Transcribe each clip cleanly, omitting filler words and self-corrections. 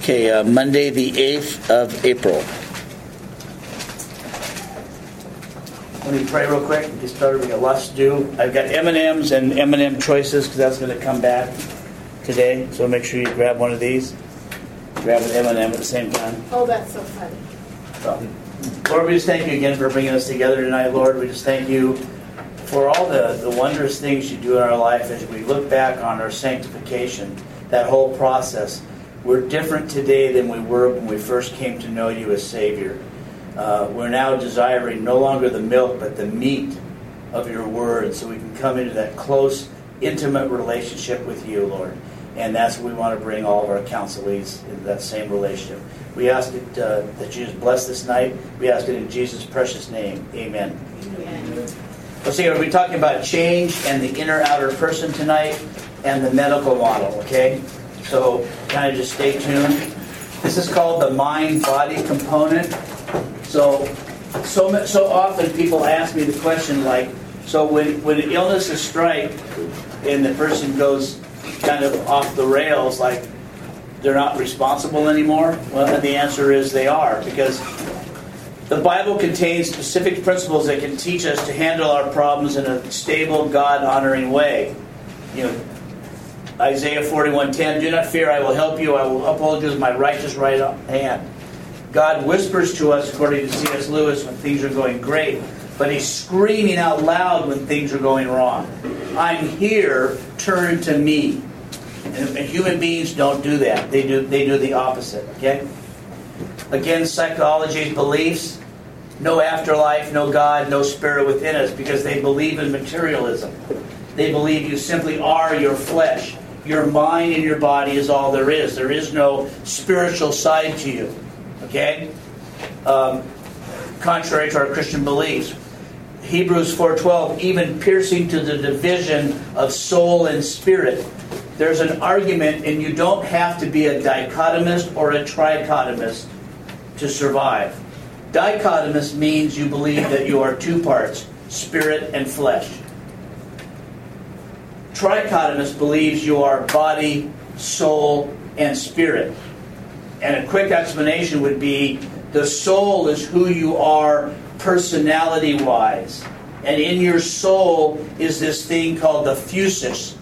Okay, Monday the 8th of April. Let me pray real quick. Get started. We got lots to do. I've got M&Ms and M&M choices because that's going to come back today. So make sure you grab one of these. Grab an M&M at the same time. Oh, that's so funny. So, Lord, we just thank you again for bringing us together tonight, Lord. We just thank you for all the wondrous things you do in our life as we look back on our sanctification, that whole process. We're different today than we were when we first came to know you as Savior. We're now desiring no longer the milk, but the meat of your word, so we can come into that close, intimate relationship with you, Lord. And that's what we want to bring all of our counselees into that same relationship. We ask that you just bless this night. We ask it in Jesus' precious name. Amen. Amen. Let's see, we're going to be talking about change and the inner-outer person tonight and the medical model, okay? So kind of just stay tuned. This is called the mind-body component. So often people ask me the question like, so when illnesses strike and the person goes kind of off the rails, like they're not responsible anymore? Well, the answer is they are, because the Bible contains specific principles that can teach us to handle our problems in a stable, God-honoring way. You know, Isaiah 41:10, do not fear, I will help you, I will uphold you with my righteous right hand. God whispers to us, according to C.S. Lewis, when things are going great, but he's screaming out loud when things are going wrong. I'm here, turn to me. And human beings don't do that. They do the opposite, okay? Again, psychology's beliefs, no afterlife, no God, no spirit within us, because they believe in materialism. They believe you simply are your flesh. Your mind and your body is all there is. There is no spiritual side to you. Okay? Contrary to our Christian beliefs. Hebrews 4:12, even piercing to the division of soul and spirit. There's an argument, and you don't have to be a dichotomist or a trichotomist to survive. Dichotomist means you believe that you are two parts, spirit and flesh. Trichotomist believes you are body, soul, and spirit. And a quick explanation would be the soul is who you are personality-wise. And in your soul is this thing called the phusis.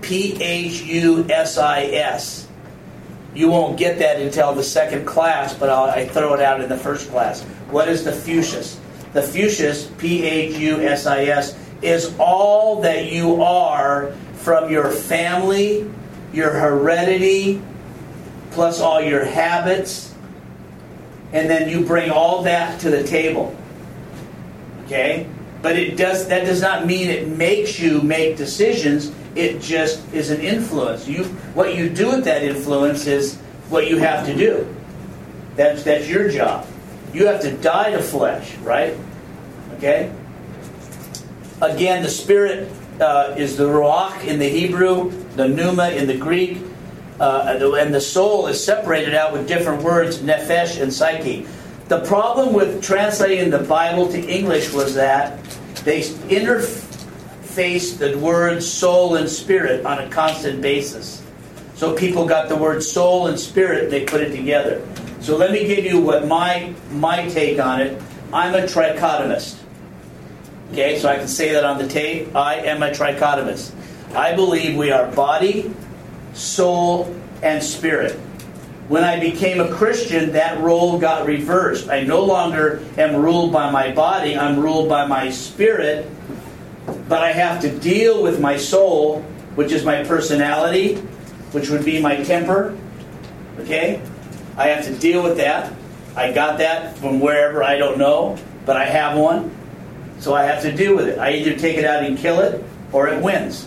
P-H-U-S-I-S. You won't get that until the second class, but I throw it out in the first class. What is the phusis? The phusis, P-H-U-S-I-S, is all that you are from your family, your heredity, plus all your habits, and then you bring all that to the table. Okay? But that does not mean it makes you make decisions. It just is an influence. What you do with that influence is what you have to do. That's your job. You have to die to flesh, right? Okay? Again, the spirit is the ruach in the Hebrew, the pneuma in the Greek, and the soul is separated out with different words, nephesh and psyche. The problem with translating the Bible to English was that they interfaced the words soul and spirit on a constant basis. So people got the word soul and spirit and they put it together. So let me give you what my take on it. I'm a trichotomist. Okay, so I can say that on the tape. I am a trichotomist. I believe we are body, soul, and spirit. When I became a Christian, that role got reversed. I no longer am ruled by my body. I'm ruled by my spirit. But I have to deal with my soul, which is my personality, which would be my temper. Okay? I have to deal with that. I got that from wherever, I don't know, but I have one. So I have to deal with it. I either take it out and kill it, or it wins.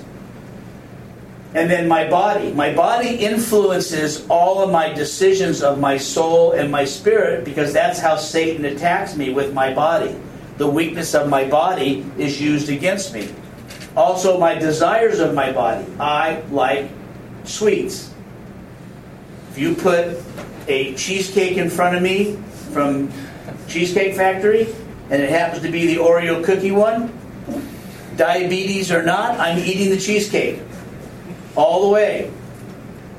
And then my body. My body influences all of my decisions of my soul and my spirit, because that's how Satan attacks me, with my body. The weakness of my body is used against me. Also, my desires of my body. I like sweets. If you put a cheesecake in front of me from Cheesecake Factory, and it happens to be the Oreo cookie one, diabetes or not, I'm eating the cheesecake. All the way.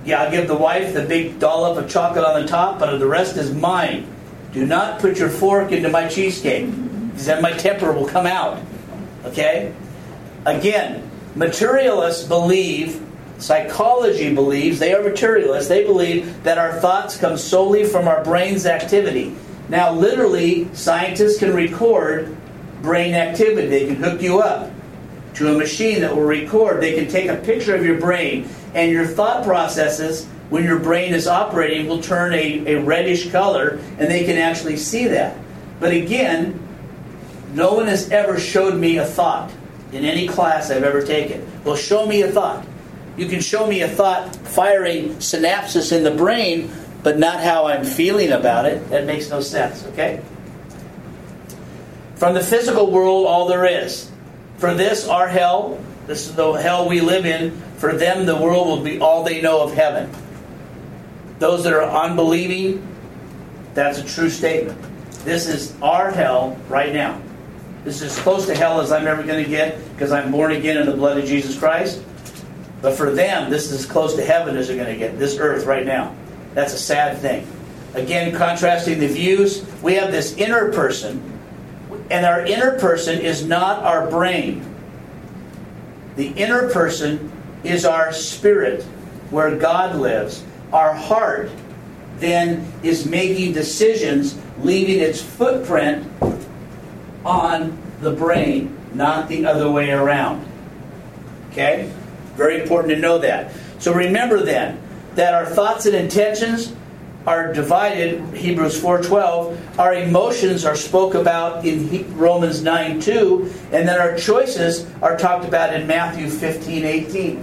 Yeah, I'll give the wife the big dollop of chocolate on the top, but the rest is mine. Do not put your fork into my cheesecake, because then my temper will come out. Okay? Again, materialists believe, psychology believes, they are materialists, they believe that our thoughts come solely from our brain's activity. Now, literally, scientists can record brain activity. They can hook you up to a machine that will record. They can take a picture of your brain, and your thought processes, when your brain is operating, will turn a reddish color, and they can actually see that. But again, no one has ever showed me a thought in any class I've ever taken. Well, show me a thought. You can show me a thought firing synapses in the brain, but not how I'm feeling about it. That makes no sense, okay? From the physical world, all there is. For this, our hell, this is the hell we live in, for them the world will be all they know of heaven. Those that are unbelieving, that's a true statement. This is our hell right now. This is as close to hell as I'm ever going to get, because I'm born again in the blood of Jesus Christ. But for them, this is as close to heaven as they're going to get, this earth right now. That's a sad thing. Again, contrasting the views, we have this inner person, and our inner person is not our brain. The inner person is our spirit, where God lives. Our heart then is making decisions, leaving its footprint on the brain, not the other way around. Okay? Very important to know that. So remember then, that our thoughts and intentions are divided, Hebrews 4:12. Our emotions are spoke about in Romans 9:2, and then our choices are talked about in Matthew 15:18.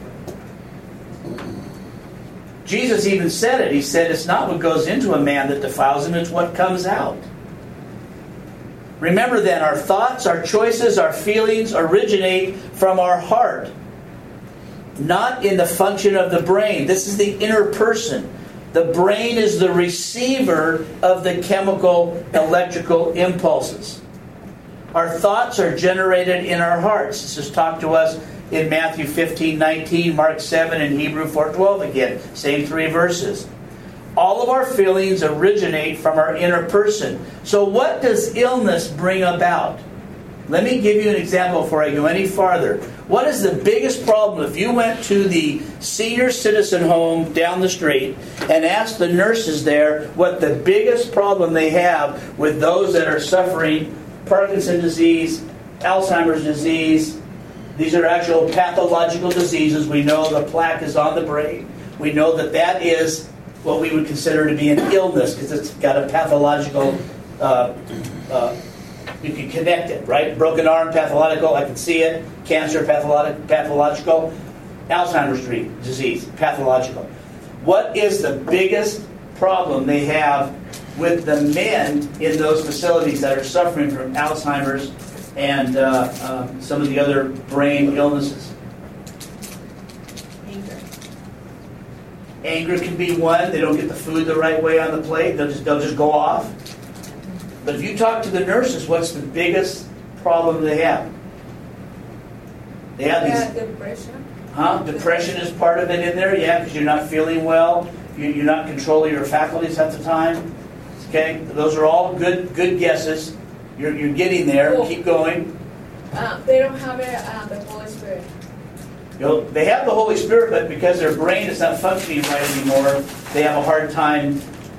Jesus even said it. He said, it's not what goes into a man that defiles him, it's what comes out. Remember then, our thoughts, our choices, our feelings originate from our heart, not in the function of the brain. This is the inner person. The brain is the receiver of the chemical, electrical impulses. Our thoughts are generated in our hearts. This is talked to us in Matthew 15:19, Mark 7, and Hebrew 4:12 again. Same three verses. All of our feelings originate from our inner person. So what does illness bring about? Let me give you an example before I go any farther. What is the biggest problem if you went to the senior citizen home down the street and asked the nurses there what the biggest problem they have with those that are suffering Parkinson's disease, Alzheimer's disease? These are actual pathological diseases. We know the plaque is on the brain. We know that that is what we would consider to be an illness because it's got a pathological you can connect it, right? Broken arm, pathological, I can see it. Cancer, pathological. Alzheimer's disease, pathological. What is the biggest problem they have with the men in those facilities that are suffering from Alzheimer's and some of the other brain illnesses? Anger can be one. They don't get the food the right way on the plate. They'll just go off. But if you talk to the nurses, what's the biggest problem they have? They have these. Depression. Depression is part of it in there, yeah, because you're not feeling well. You're not controlling your faculties at the time. Okay, those are all good guesses. You're getting there. Cool. Keep going. They don't have the Holy Spirit. They have the Holy Spirit, but because their brain is not functioning right anymore, they have a hard time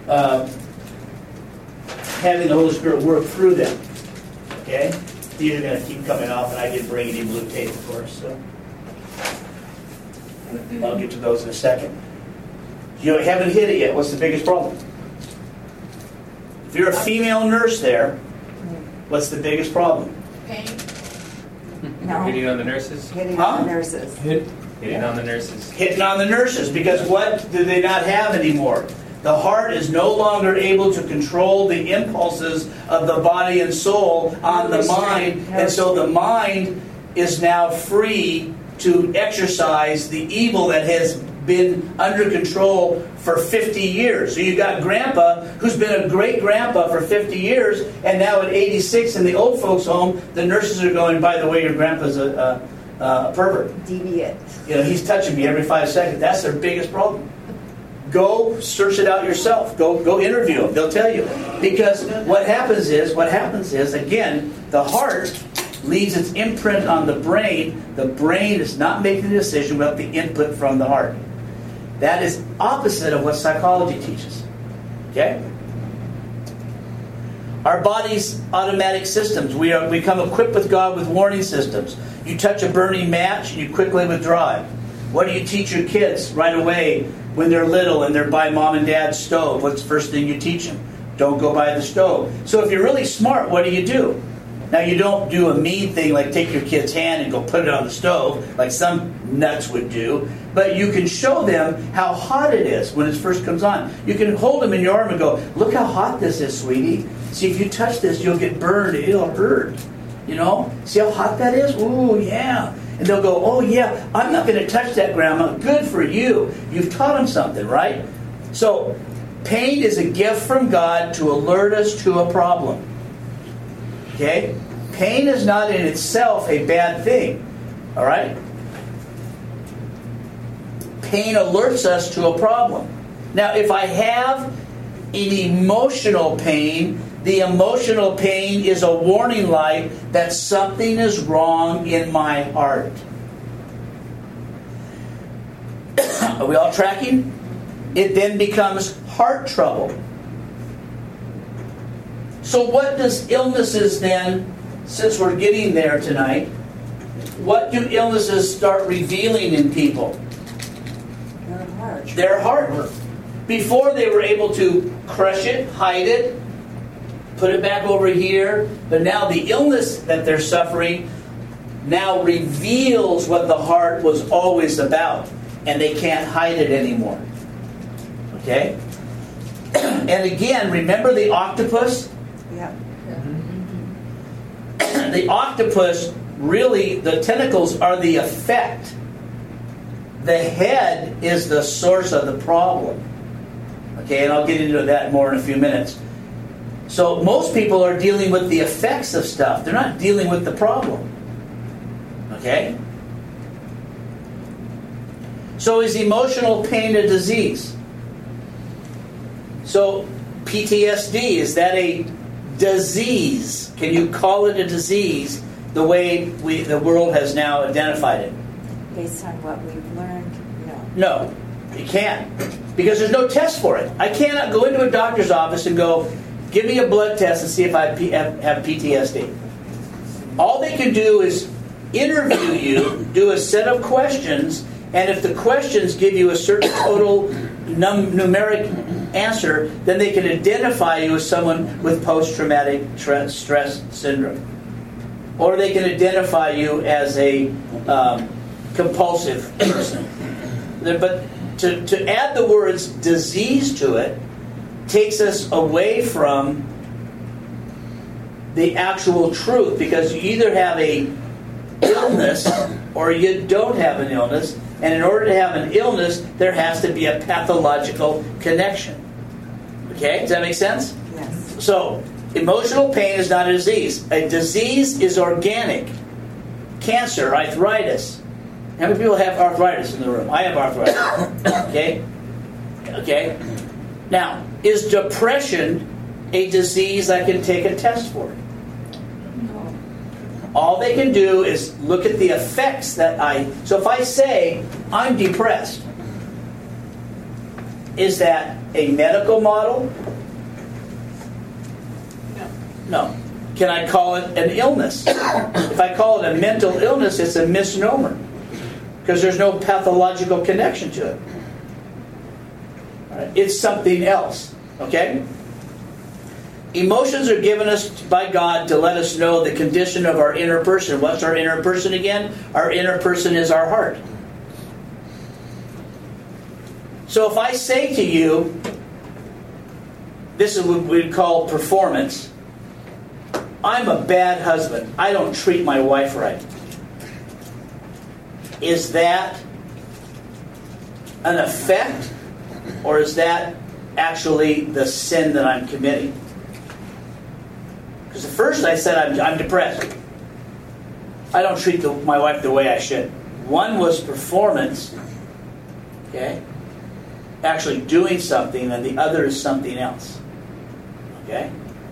having the Holy Spirit work through them. Okay? These are going to keep coming off, and I didn't bring any blue tape, of course. So I'll get to those in a second. You haven't hit it yet. What's the biggest problem? If you're a female nurse there, what's the biggest problem? Pain. No. Hitting on the nurses? Hitting on the nurses. Hitting on the nurses. Hitting on the nurses, because what do they not have anymore? The heart is no longer able to control the impulses of the body and soul on the mind, and so the mind is now free to exercise the evil that has been under control for 50 years. So you've got Grandpa, who's been a great grandpa for 50 years, and now at 86 in the old folks' home, the nurses are going, by the way, your grandpa's a pervert. Deviant. He's touching me every 5 seconds. That's their biggest problem. Go search it out yourself. Go interview them. They'll tell you. Because what happens is, again, the heart leaves its imprint on the brain. The brain is not making the decision without the input from the heart. That is opposite of what psychology teaches. Okay? Our body's automatic systems. We come equipped with God with warning systems. You touch a burning match and you quickly withdraw it. What do you teach your kids right away when they're little and they're by mom and dad's stove? What's the first thing you teach them? Don't go by the stove. So if you're really smart, what do? Now you don't do a mean thing like take your kid's hand and go put it on the stove like some nuts would do. But you can show them how hot it is when it first comes on. You can hold them in your arm and go, look how hot this is, sweetie. See, if you touch this, you'll get burned. It'll hurt. See how hot that is? Ooh, yeah. And they'll go, oh, yeah, I'm not going to touch that, Grandma. Good for you. You've taught them something, right? So, pain is a gift from God to alert us to a problem. Okay? Pain is not in itself a bad thing. All right? Pain alerts us to a problem. Now, if I have an emotional pain, the emotional pain is a warning light that something is wrong in my heart. Are we all tracking? It then becomes heart trouble. So what does illnesses then, since we're getting there tonight, what do illnesses start revealing in people? Their heart. Their heart. Before they were able to crush it, hide it, put it back over here, but now the illness that they're suffering now reveals what the heart was always about, and they can't hide it anymore. Okay? And again, remember the octopus? Yeah. The octopus, really, the tentacles are the effect. The head is the source of the problem. Okay, and I'll get into that more in a few minutes. So most people are dealing with the effects of stuff. They're not dealing with the problem. Okay? So is emotional pain a disease? So PTSD, is that a disease? Can you call it a disease the way the world has now identified it? Based on what we've learned, no. No, you can't. Because there's no test for it. I cannot go into a doctor's office and go, give me a blood test and see if I have PTSD. All they can do is interview you, do a set of questions, and if the questions give you a certain total numeric answer, then they can identify you as someone with post-traumatic stress syndrome. Or they can identify you as a compulsive person. But to add the words disease to it takes us away from the actual truth, because you either have a illness or you don't have an illness, and in order to have an illness there has to be a pathological connection. Okay, does that make sense? Yes. So emotional pain is not a disease. A disease is organic. Cancer, arthritis. How many people have arthritis in the room? I have arthritis. Okay. Now, is depression a disease I can take a test for? No. All they can do is look at the effects that So if I say, I'm depressed, is that a medical model? No. Can I call it an illness? If I call it a mental illness, it's a misnomer, because there's no pathological connection to it. All right. It's something else. Okay? Emotions are given us by God to let us know the condition of our inner person. What's our inner person again? Our inner person is our heart. So if I say to you, this is what we'd call performance. I'm a bad husband. I don't treat my wife right. Is that an effect, or is that actually the sin that I'm committing? Because at first I said I'm depressed. I don't treat my wife the way I should. One was performance, okay? Actually doing something, and the other is something else. Okay?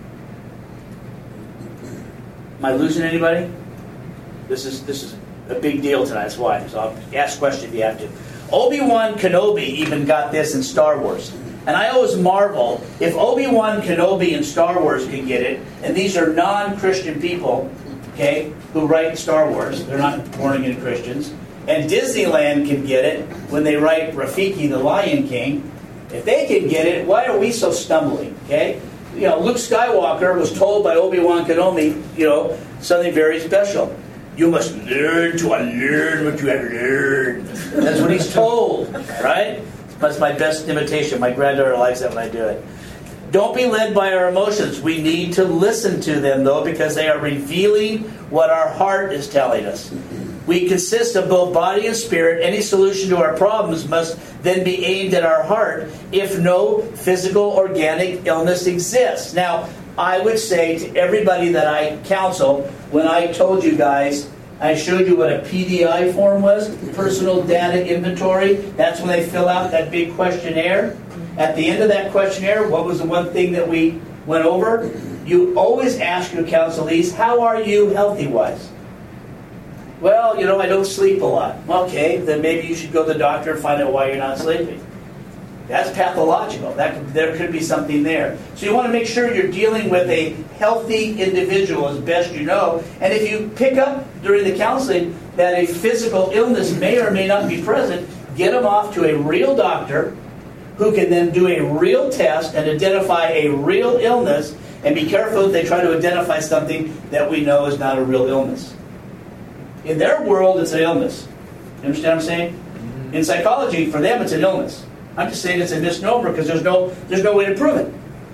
Am I losing anybody? This is a big deal tonight, that's why. So I'll ask questions if you have to. Obi-Wan Kenobi even got this in Star Wars. And I always marvel, if Obi-Wan Kenobi in Star Wars can get it, and these are non-Christian people, okay, who write Star Wars, they're not born-again Christians, and Disneyland can get it when they write Rafiki the Lion King, if they can get it, why are we so stumbling, okay? You know, Luke Skywalker was told by Obi-Wan Kenobi, something very special. You must learn to unlearn what you have learned. That's what he's told, right? That's my best imitation. My granddaughter likes that when I do it. Don't be led by our emotions. We need to listen to them, though, because they are revealing what our heart is telling us. We consist of both body and spirit. Any solution to our problems must then be aimed at our heart if no physical, organic illness exists. Now, I would say to everybody that I counsel, when I told you guys, I showed you what a PDI form was, Personal Data Inventory. That's when they fill out that big questionnaire. At the end of that questionnaire, what was the one thing that we went over? You always ask your counselees, how are you healthy-wise? Well, I don't sleep a lot. Okay, then maybe you should go to the doctor and find out why you're not sleeping. That's pathological. There could be something there. So you want to make sure you're dealing with a healthy individual as best you know. And if you pick up during the counseling that a physical illness may or may not be present, get them off to a real doctor who can then do a real test and identify a real illness. And be careful if they try to identify something that we know is not a real illness. In their world, it's an illness. You understand what I'm saying? In psychology, for them, it's an illness. I'm just saying it's a misnomer because there's no way to prove it.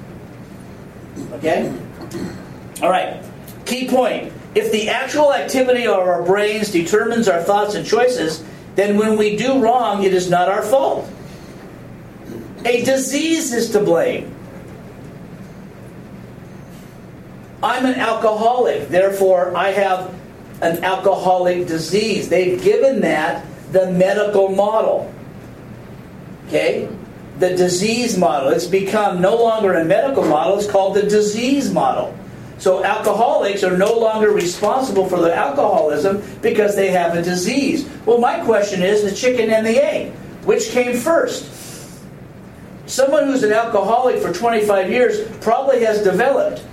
Okay? All right. Key point. If the actual activity of our brains determines our thoughts and choices, then when we do wrong, it is not our fault. A disease is to blame. I'm an alcoholic, therefore I have an alcoholic disease. They've given that the medical model. Okay? The disease model. It's become no longer a medical model, it's called the disease model. So alcoholics are no longer responsible for their alcoholism because they have a disease. Well, my question is the chicken and the egg. Which came first? Someone who's an alcoholic for 25 years probably has developed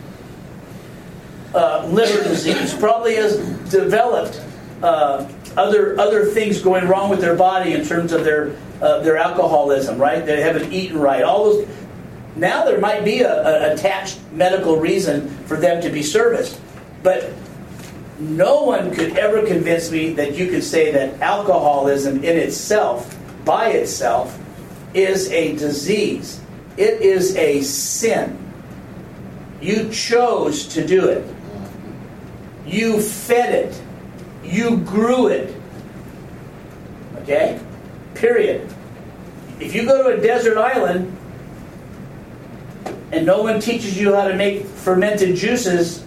liver disease, probably has developed other things going wrong with their body in terms of their alcoholism, right? They haven't eaten right. All those. Now there might be an attached medical reason for them to be serviced, but no one could ever convince me that you could say that alcoholism in itself, by itself, is a disease. It is a sin. You chose to do it. You fed it. You grew it. Okay? Period. If you go to a desert island and no one teaches you how to make fermented juices,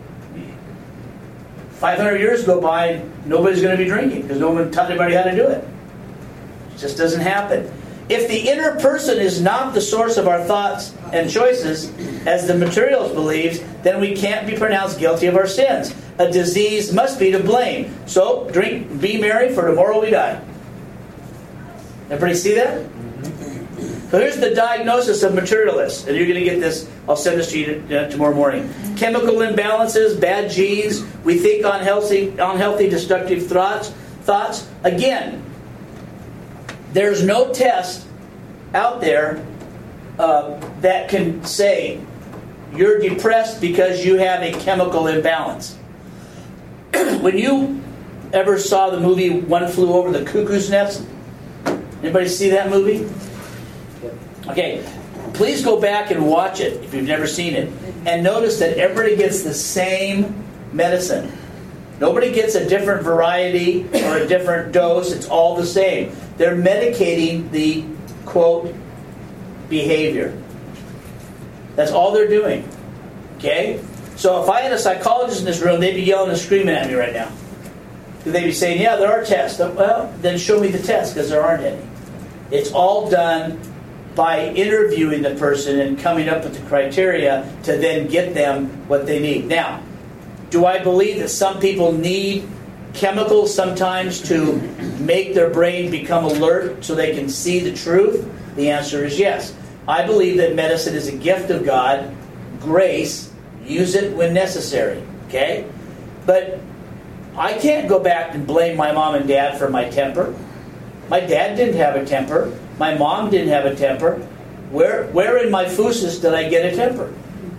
500 years go by and nobody's going to be drinking because no one taught anybody how to do it. It just doesn't happen. If the inner person is not the source of our thoughts and choices, as the materialist believes, then we can't be pronounced guilty of our sins. A disease must be to blame. So, drink, be merry, for tomorrow we die. Everybody see that? So here's the diagnosis of materialists. And you're going to get this, I'll send this to you tomorrow morning. Chemical imbalances, bad genes, we think unhealthy destructive thoughts. Again, there's no test out there that can say you're depressed because you have a chemical imbalance. When you ever saw the movie One Flew Over the Cuckoo's Nest? Anybody see that movie? Okay, please go back and watch it if you've never seen it. And notice that everybody gets the same medicine. Nobody gets a different variety or a different dose. It's all the same. They're medicating the, quote, behavior. That's all they're doing. Okay? So if I had a psychologist in this room, they'd be yelling and screaming at me right now. Could they be saying, yeah, there are tests? Well, then show me the tests, because there aren't any. It's all done by interviewing the person and coming up with the criteria to then get them what they need. Now, do I believe that some people need chemicals sometimes to make their brain become alert so they can see the truth? The answer is yes. I believe that medicine is a gift of God, grace, use it when necessary, okay? But I can't go back and blame my mom and dad for my temper. My dad didn't have a temper. My mom didn't have a temper. Where in my phusis did I get a temper?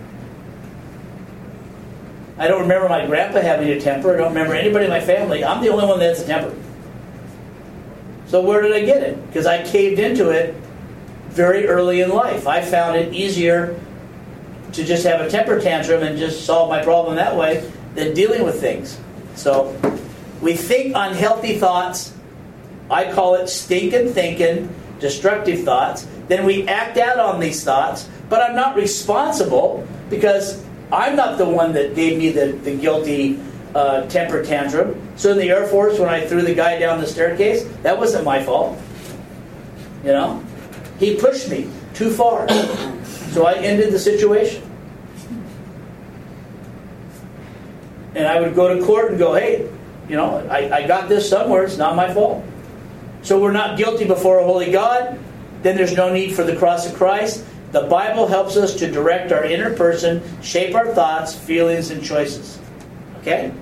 I don't remember my grandpa having a temper. I don't remember anybody in my family. I'm the only one that has a temper. So where did I get it? Because I caved into it very early in life. I found it easier to just have a temper tantrum and just solve my problem that way than dealing with things. So we think unhealthy thoughts. I call it stinking thinking, destructive thoughts. Then we act out on these thoughts, but I'm not responsible because I'm not the one that gave me the guilty temper tantrum. So in the Air Force, when I threw the guy down the staircase, that wasn't my fault. You know? He pushed me too far. So I ended the situation. And I would go to court and go, hey, you know, I got this somewhere. It's not my fault. So we're not guilty before a holy God. Then there's no need for the cross of Christ. The Bible helps us to direct our inner person, shape our thoughts, feelings, and choices. Okay?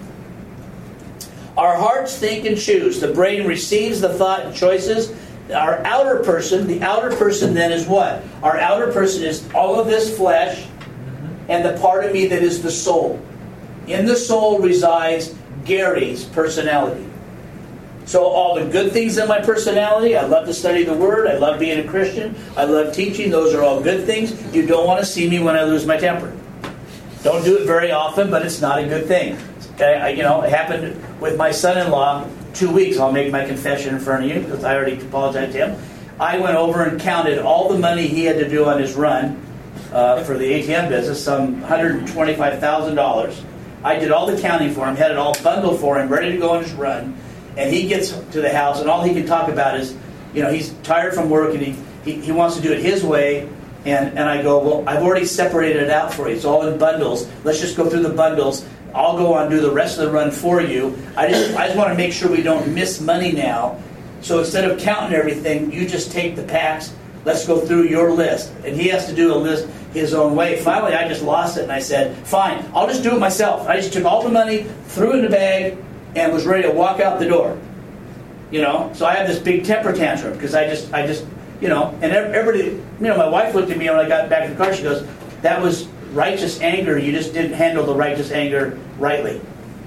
Our hearts think and choose. The brain receives the thought and choices. Our outer person, the outer person then is what? Our outer person is all of this flesh and the part of me that is the soul. In the soul resides Gary's personality. So all the good things in my personality, I love to study the Word, I love being a Christian, I love teaching, those are all good things. You don't want to see me when I lose my temper. Don't do it very often, but it's not a good thing. Okay? It happened with my son-in-law 2 weeks. I'll make my confession in front of you, because I already apologized to him. I went over and counted all the money he had to do on his run for the ATM business, some $125,000. I did all the counting for him, had it all bundled for him, ready to go on his run. And he gets to the house, and all he can talk about is, he's tired from work, and he wants to do it his way. And I go, well, I've already separated it out for you. It's all in bundles. Let's just go through the bundles. I'll go on and do the rest of the run for you. I just want to make sure we don't miss money now. So instead of counting everything, you just take the packs. Let's go through your list. And he has to do a list his own way. Finally, I just lost it, and I said, fine, I'll just do it myself. I just took all the money, threw it in the bag, and was ready to walk out the door. So I had this big temper tantrum because I just, and everybody, my wife looked at me when I got back in the car. She goes, that was righteous anger. You just didn't handle the righteous anger rightly.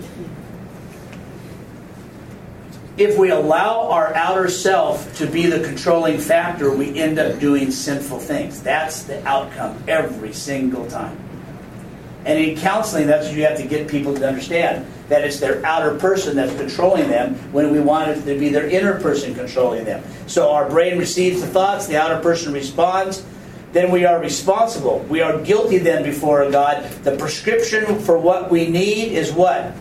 If we allow our outer self to be the controlling factor, we end up doing sinful things. That's the outcome every single time. And in counseling, that's what you have to get people to understand, that it's their outer person that's controlling them when we want it to be their inner person controlling them. So our brain receives the thoughts, the outer person responds, then we are responsible. We are guilty then before God. The prescription for what we need is what?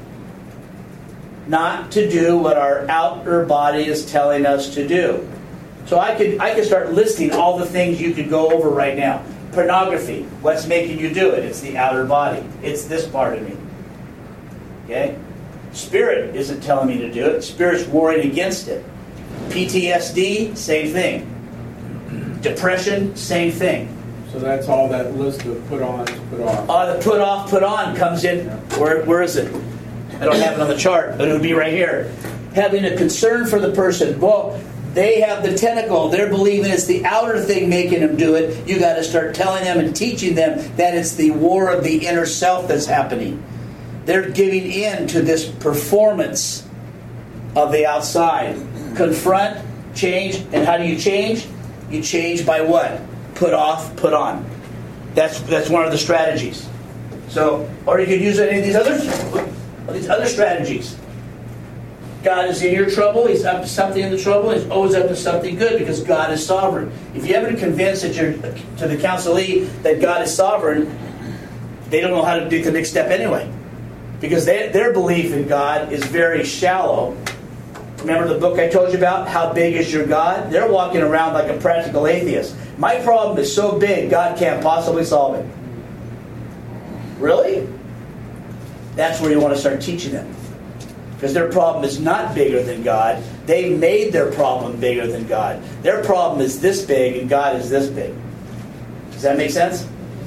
Not to do what our outer body is telling us to do. So I could start listing all the things you could go over right now. Pornography, what's making you do it? It's the outer body. It's this part of me. Okay? Spirit isn't telling me to do it. Spirit's warring against it. PTSD, same thing. Depression, same thing. So that's all that list of put on, put off. The put off, put on comes in. Where is it? I don't have it on the chart, but it would be right here. Having a concern for the person. Well, they have the tentacle. They're believing it's the outer thing making them do it. You got to start telling them and teaching them that it's the war of the inner self that's happening. They're giving in to this performance of the outside. Confront, change, and how do you change? You change by what? Put off, put on. That's one of the strategies. So, or you could use any of these other strategies. God is in your trouble. He's up to something in the trouble. He's always up to something good because God is sovereign. If you haven't convinced that you're to the counselee that God is sovereign, they don't know how to do the next step anyway. Because their belief in God is very shallow. Remember the book I told you about? How big is your God? They're walking around like a practical atheist. My problem is so big, God can't possibly solve it. Really? That's where you want to start teaching them. Because their problem is not bigger than God. They made their problem bigger than God. Their problem is this big and God is this big. Does that make sense?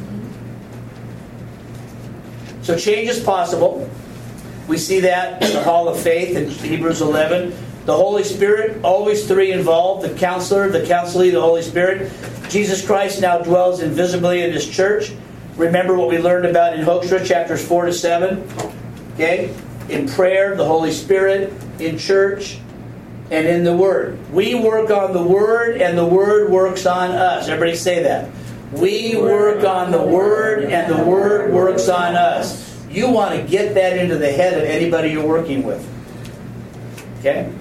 So change is possible. We see that in the Hall of Faith in Hebrews 11. The Holy Spirit, always three involved. The Counselor, the Counselee, the Holy Spirit. Jesus Christ now dwells invisibly in His church. Remember what we learned about in Hoekstra, chapters 4 to 7. Okay? In prayer, the Holy Spirit, in church, and in the Word. We work on the Word, and the Word works on us. Everybody say that. We work on the Word, and the Word works on us. You want to get that into the head of anybody you're working with. Okay?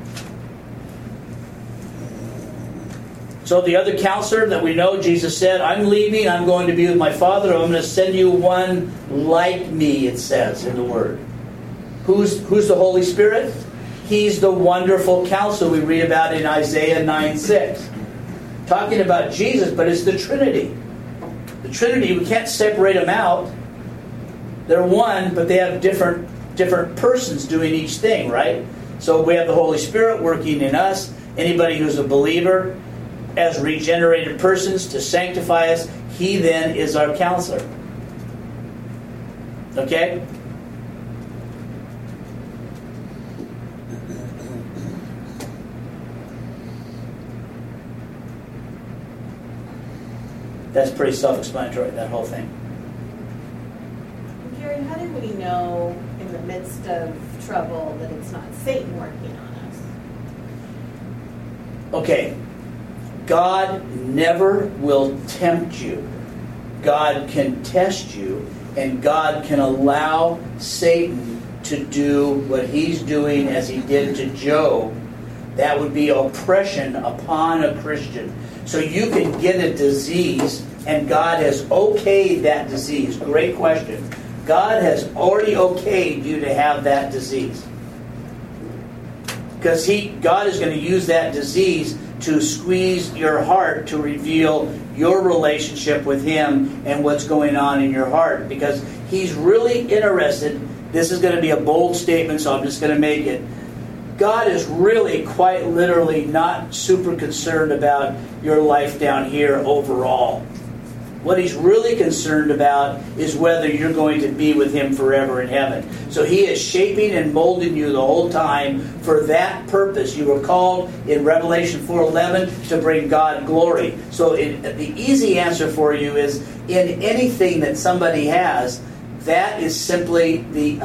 So the other counselor that we know, Jesus said, I'm leaving, I'm going to be with my Father, I'm going to send you one like me, it says in the Word. Who's the Holy Spirit? He's the wonderful counselor we read about in Isaiah 9:6. Talking about Jesus, but it's the Trinity. The Trinity, we can't separate them out. They're one, but they have different persons doing each thing, right? So we have the Holy Spirit working in us. Anybody who's a believer, as regenerated persons, to sanctify us, He then is our counselor. Okay? That's pretty self-explanatory, that whole thing. Gary, how do we know in the midst of trouble that it's not Satan working on us? Okay. God never will tempt you. God can test you, and God can allow Satan to do what he's doing as he did to Job. That would be oppression upon a Christian. So you can get a disease, and God has okayed that disease. Great question. God has already okayed you to have that disease. Because God is going to use that disease to squeeze your heart to reveal your relationship with Him and what's going on in your heart. Because He's really interested. This is going to be a bold statement, so I'm just going to make it. God is really quite literally not super concerned about your life down here overall. What He's really concerned about is whether you're going to be with Him forever in heaven. So He is shaping and molding you the whole time for that purpose. You were called in Revelation 4:11 to bring God glory. So the easy answer for you is, in anything that somebody has, that is simply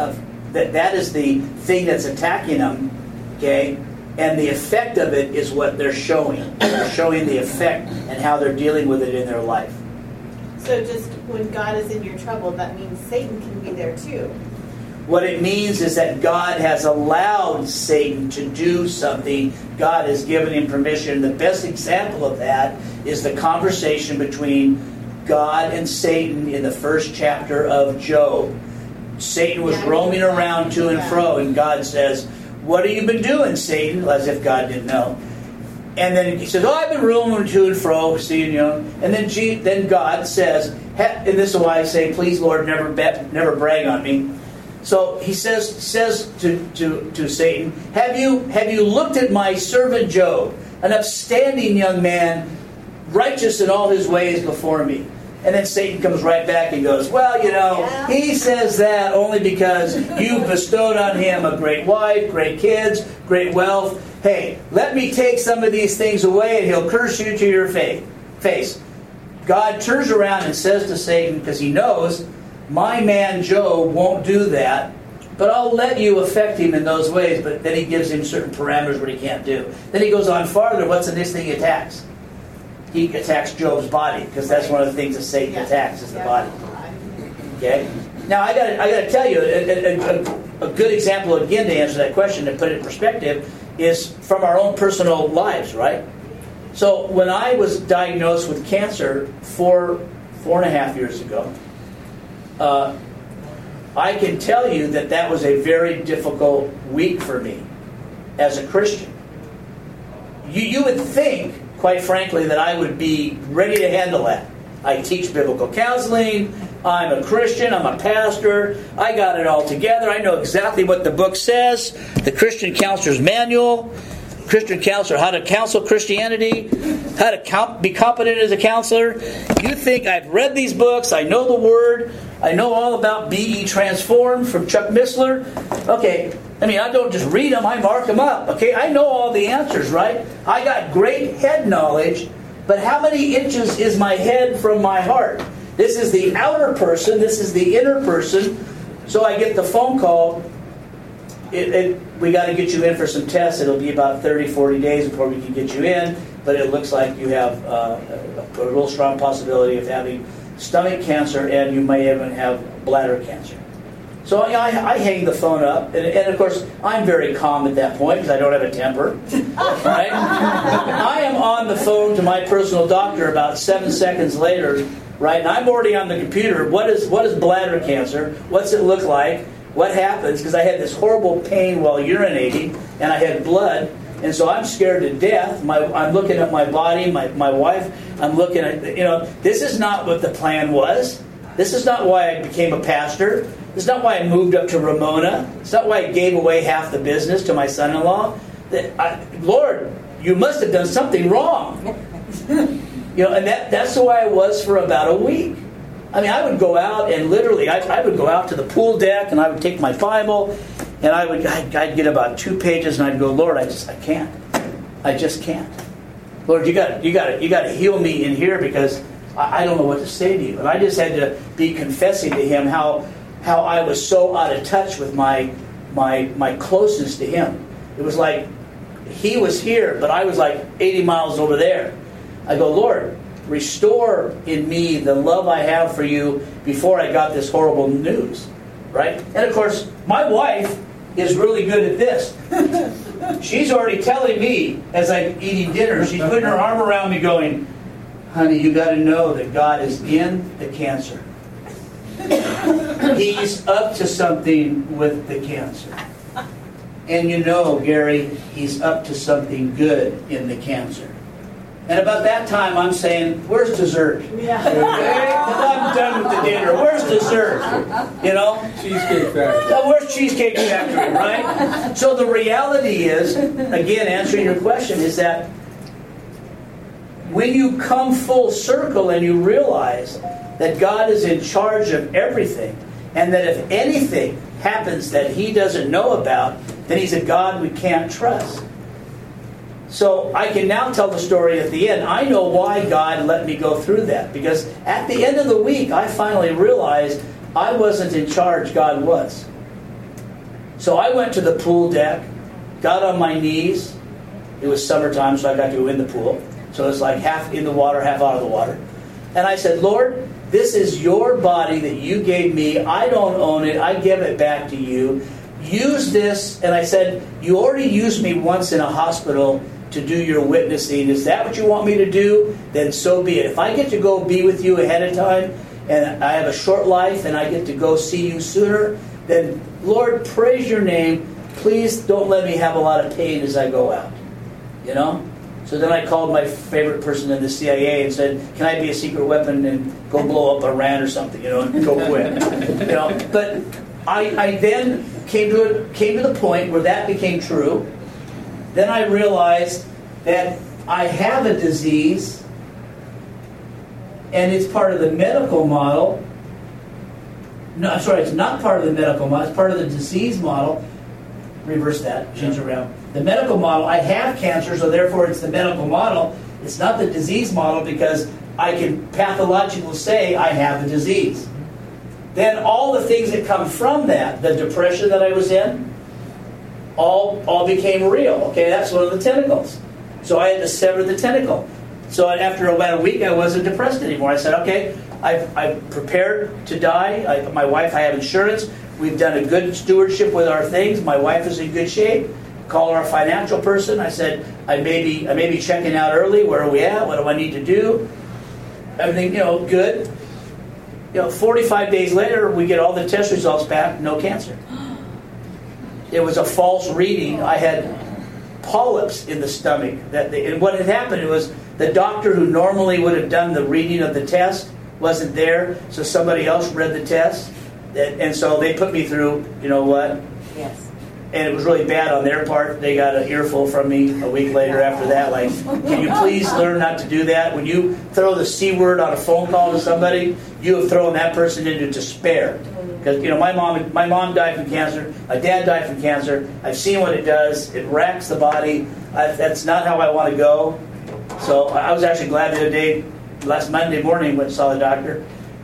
that is the thing that's attacking them. Okay? And the effect of it is what they're showing. They're showing the effect and how they're dealing with it in their life. So just when God is in your trouble, that means Satan can be there too. What it means is that God has allowed Satan to do something. God has given him permission. The best example of that is the conversation between God and Satan in the first chapter of Job. Satan was roaming around to and fro, and God says, "What have you been doing, Satan?" As if God didn't know. And then he says, "Oh, I've been roaming to and fro, seeing you." And then God says, and this is why I say, "Please, Lord, never brag on me." So he says to Satan, "Have you looked at my servant Job, an upstanding young man, righteous in all his ways before me?" And then Satan comes right back and goes, "Well, he says that only because you've bestowed on him a great wife, great kids, great wealth. Hey, let me take some of these things away and he'll curse you to your face." God turns around and says to Satan, because he knows, my man Job won't do that, but I'll let you affect him in those ways. But then he gives him certain parameters what he can't do. Then he goes on farther. What's the next thing he attacks? He attacks Job's body, because that's one of the things that Satan attacks is the body. Okay. Now I got to tell you a good example again to answer that question and put it in perspective is from our own personal lives, right? So when I was diagnosed with cancer 4.5 years ago, I can tell you that that was a very difficult week for me as a Christian. You would think, quite frankly, that I would be ready to handle that. I teach biblical counseling. I'm a Christian. I'm a pastor. I got it all together. I know exactly what the book says. The Christian Counselor's Manual. Christian Counselor, how to counsel Christianity. How to be competent as a counselor. You think I've read these books. I know the Word. I know all about Be Transformed from Chuck Missler. Okay, I mean, I don't just read them. I mark them up. Okay, I know all the answers, right? I got great head knowledge. But how many inches is my head from my heart? This is the outer person. This is the inner person. So I get the phone call. We got to get you in for some tests. It'll be about 30, 40 days before we can get you in. But it looks like you have a real strong possibility of having stomach cancer, and you may even have bladder cancer. So I hang the phone up, and of course I'm very calm at that point because I don't have a temper. Right? I am on the phone to my personal doctor about 7 seconds later, right? And I'm already on the computer. What is bladder cancer? What's it look like? What happens? Because I had this horrible pain while urinating, and I had blood, and so I'm scared to death. I'm looking at my body, my wife. I'm looking at, this is not what the plan was. This is not why I became a pastor. This is not why I moved up to Ramona. It's not why I gave away half the business to my son-in-law. Lord, you must have done something wrong. And that's the way I was for about a week. I mean, I would go out and literally, I would go out to the pool deck and I would take my Bible and I'd get about 2 pages and I'd go, Lord, I can't. I just can't. Lord, you got to heal me in here because I don't know what to say to you. And I just had to be confessing to Him how I was so out of touch with my closeness to Him. It was like He was here, but I was like 80 miles over there. I go, Lord, restore in me the love I have for you before I got this horrible news. Right? And of course, my wife is really good at this. She's already telling me as I'm eating dinner, she's putting her arm around me going, honey, you got to know that God is in the cancer. He's up to something with the cancer. And Gary, He's up to something good in the cancer. And about that time, I'm saying, where's dessert? Yeah. Okay? I'm done with the dinner. Where's dessert? Cheesecake Factory. Where's Cheesecake Factory, right? So the reality is, again, answering your question, is that when you come full circle and you realize that God is in charge of everything, and that if anything happens that He doesn't know about, then He's a God we can't trust. So I can now tell the story at the end. I know why God let me go through that. Because at the end of the week, I finally realized I wasn't in charge, God was. So I went to the pool deck, got on my knees. It was summertime, so I got to go in the pool. So it's like half in the water, half out of the water. And I said, Lord, this is your body that you gave me. I don't own it. I give it back to you. Use this. And I said, you already used me once in a hospital to do your witnessing. Is that what you want me to do? Then so be it. If I get to go be with you ahead of time, and I have a short life, and I get to go see you sooner, then Lord, praise your name. Please don't let me have a lot of pain as I go out. So then I called my favorite person in the CIA and said, can I be a secret weapon and go blow up Iran or something, and go quit. But I then came to the point where that became true. Then I realized that I have a disease, and it's part of the medical model. No, I'm sorry, it's not part of the medical model. It's part of the disease model. Reverse that, change it around. The medical model, I have cancer, so therefore it's the medical model. It's not the disease model because I can pathologically say I have a disease. Then all the things that come from that, the depression that I was in, all became real. Okay, that's one of the tentacles. So I had to sever the tentacle. So after about a week, I wasn't depressed anymore. I said, okay, I've prepared to die. My wife, I have insurance. We've done a good stewardship with our things. My wife is in good shape. Call our financial person. I said, I may be checking out early. Where are we at? What do I need to do? Everything, good. 45 days later, we get all the test results back, no cancer. It was a false reading. I had polyps in the stomach. And what had happened was the doctor who normally would have done the reading of the test wasn't there, so somebody else read the test. And so they put me through, you know what? Yes. And it was really bad on their part. They got an earful from me a week later after that. Like, can you please learn not to do that? When you throw the C word on a phone call to somebody, you have thrown that person into despair. Because, my mom died from cancer. My dad died from cancer. I've seen what it does. It racks the body. That's not how I want to go. So I was actually glad the other day, last Monday morning, went and saw the doctor.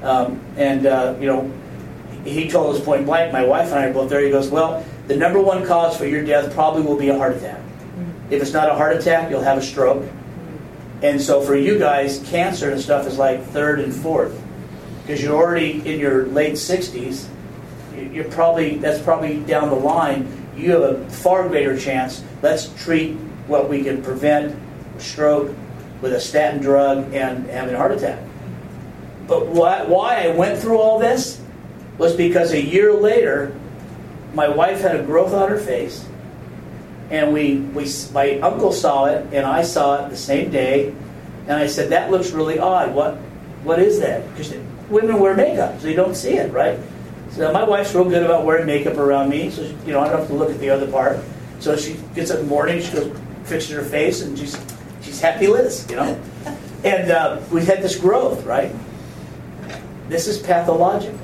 He told us point blank, my wife and I are both there. He goes, well, the number one cause for your death probably will be a heart attack. If it's not a heart attack, you'll have a stroke. And so for you guys, cancer and stuff is like third and fourth. Because you're already in your late 60s. That's probably down the line. You have a far greater chance. Let's treat what we can prevent, a stroke, with a statin drug and having a heart attack. But why I went through all this was because a year later, my wife had a growth on her face, and my uncle saw it, and I saw it the same day, and I said, that looks really odd. What is that? Because women wear makeup, so you don't see it, right? So my wife's real good about wearing makeup around me, so I don't have to look at the other part. So she gets up in the morning, she goes, fixes her face, and she's happy Liz, And we had this growth, right? This is pathological.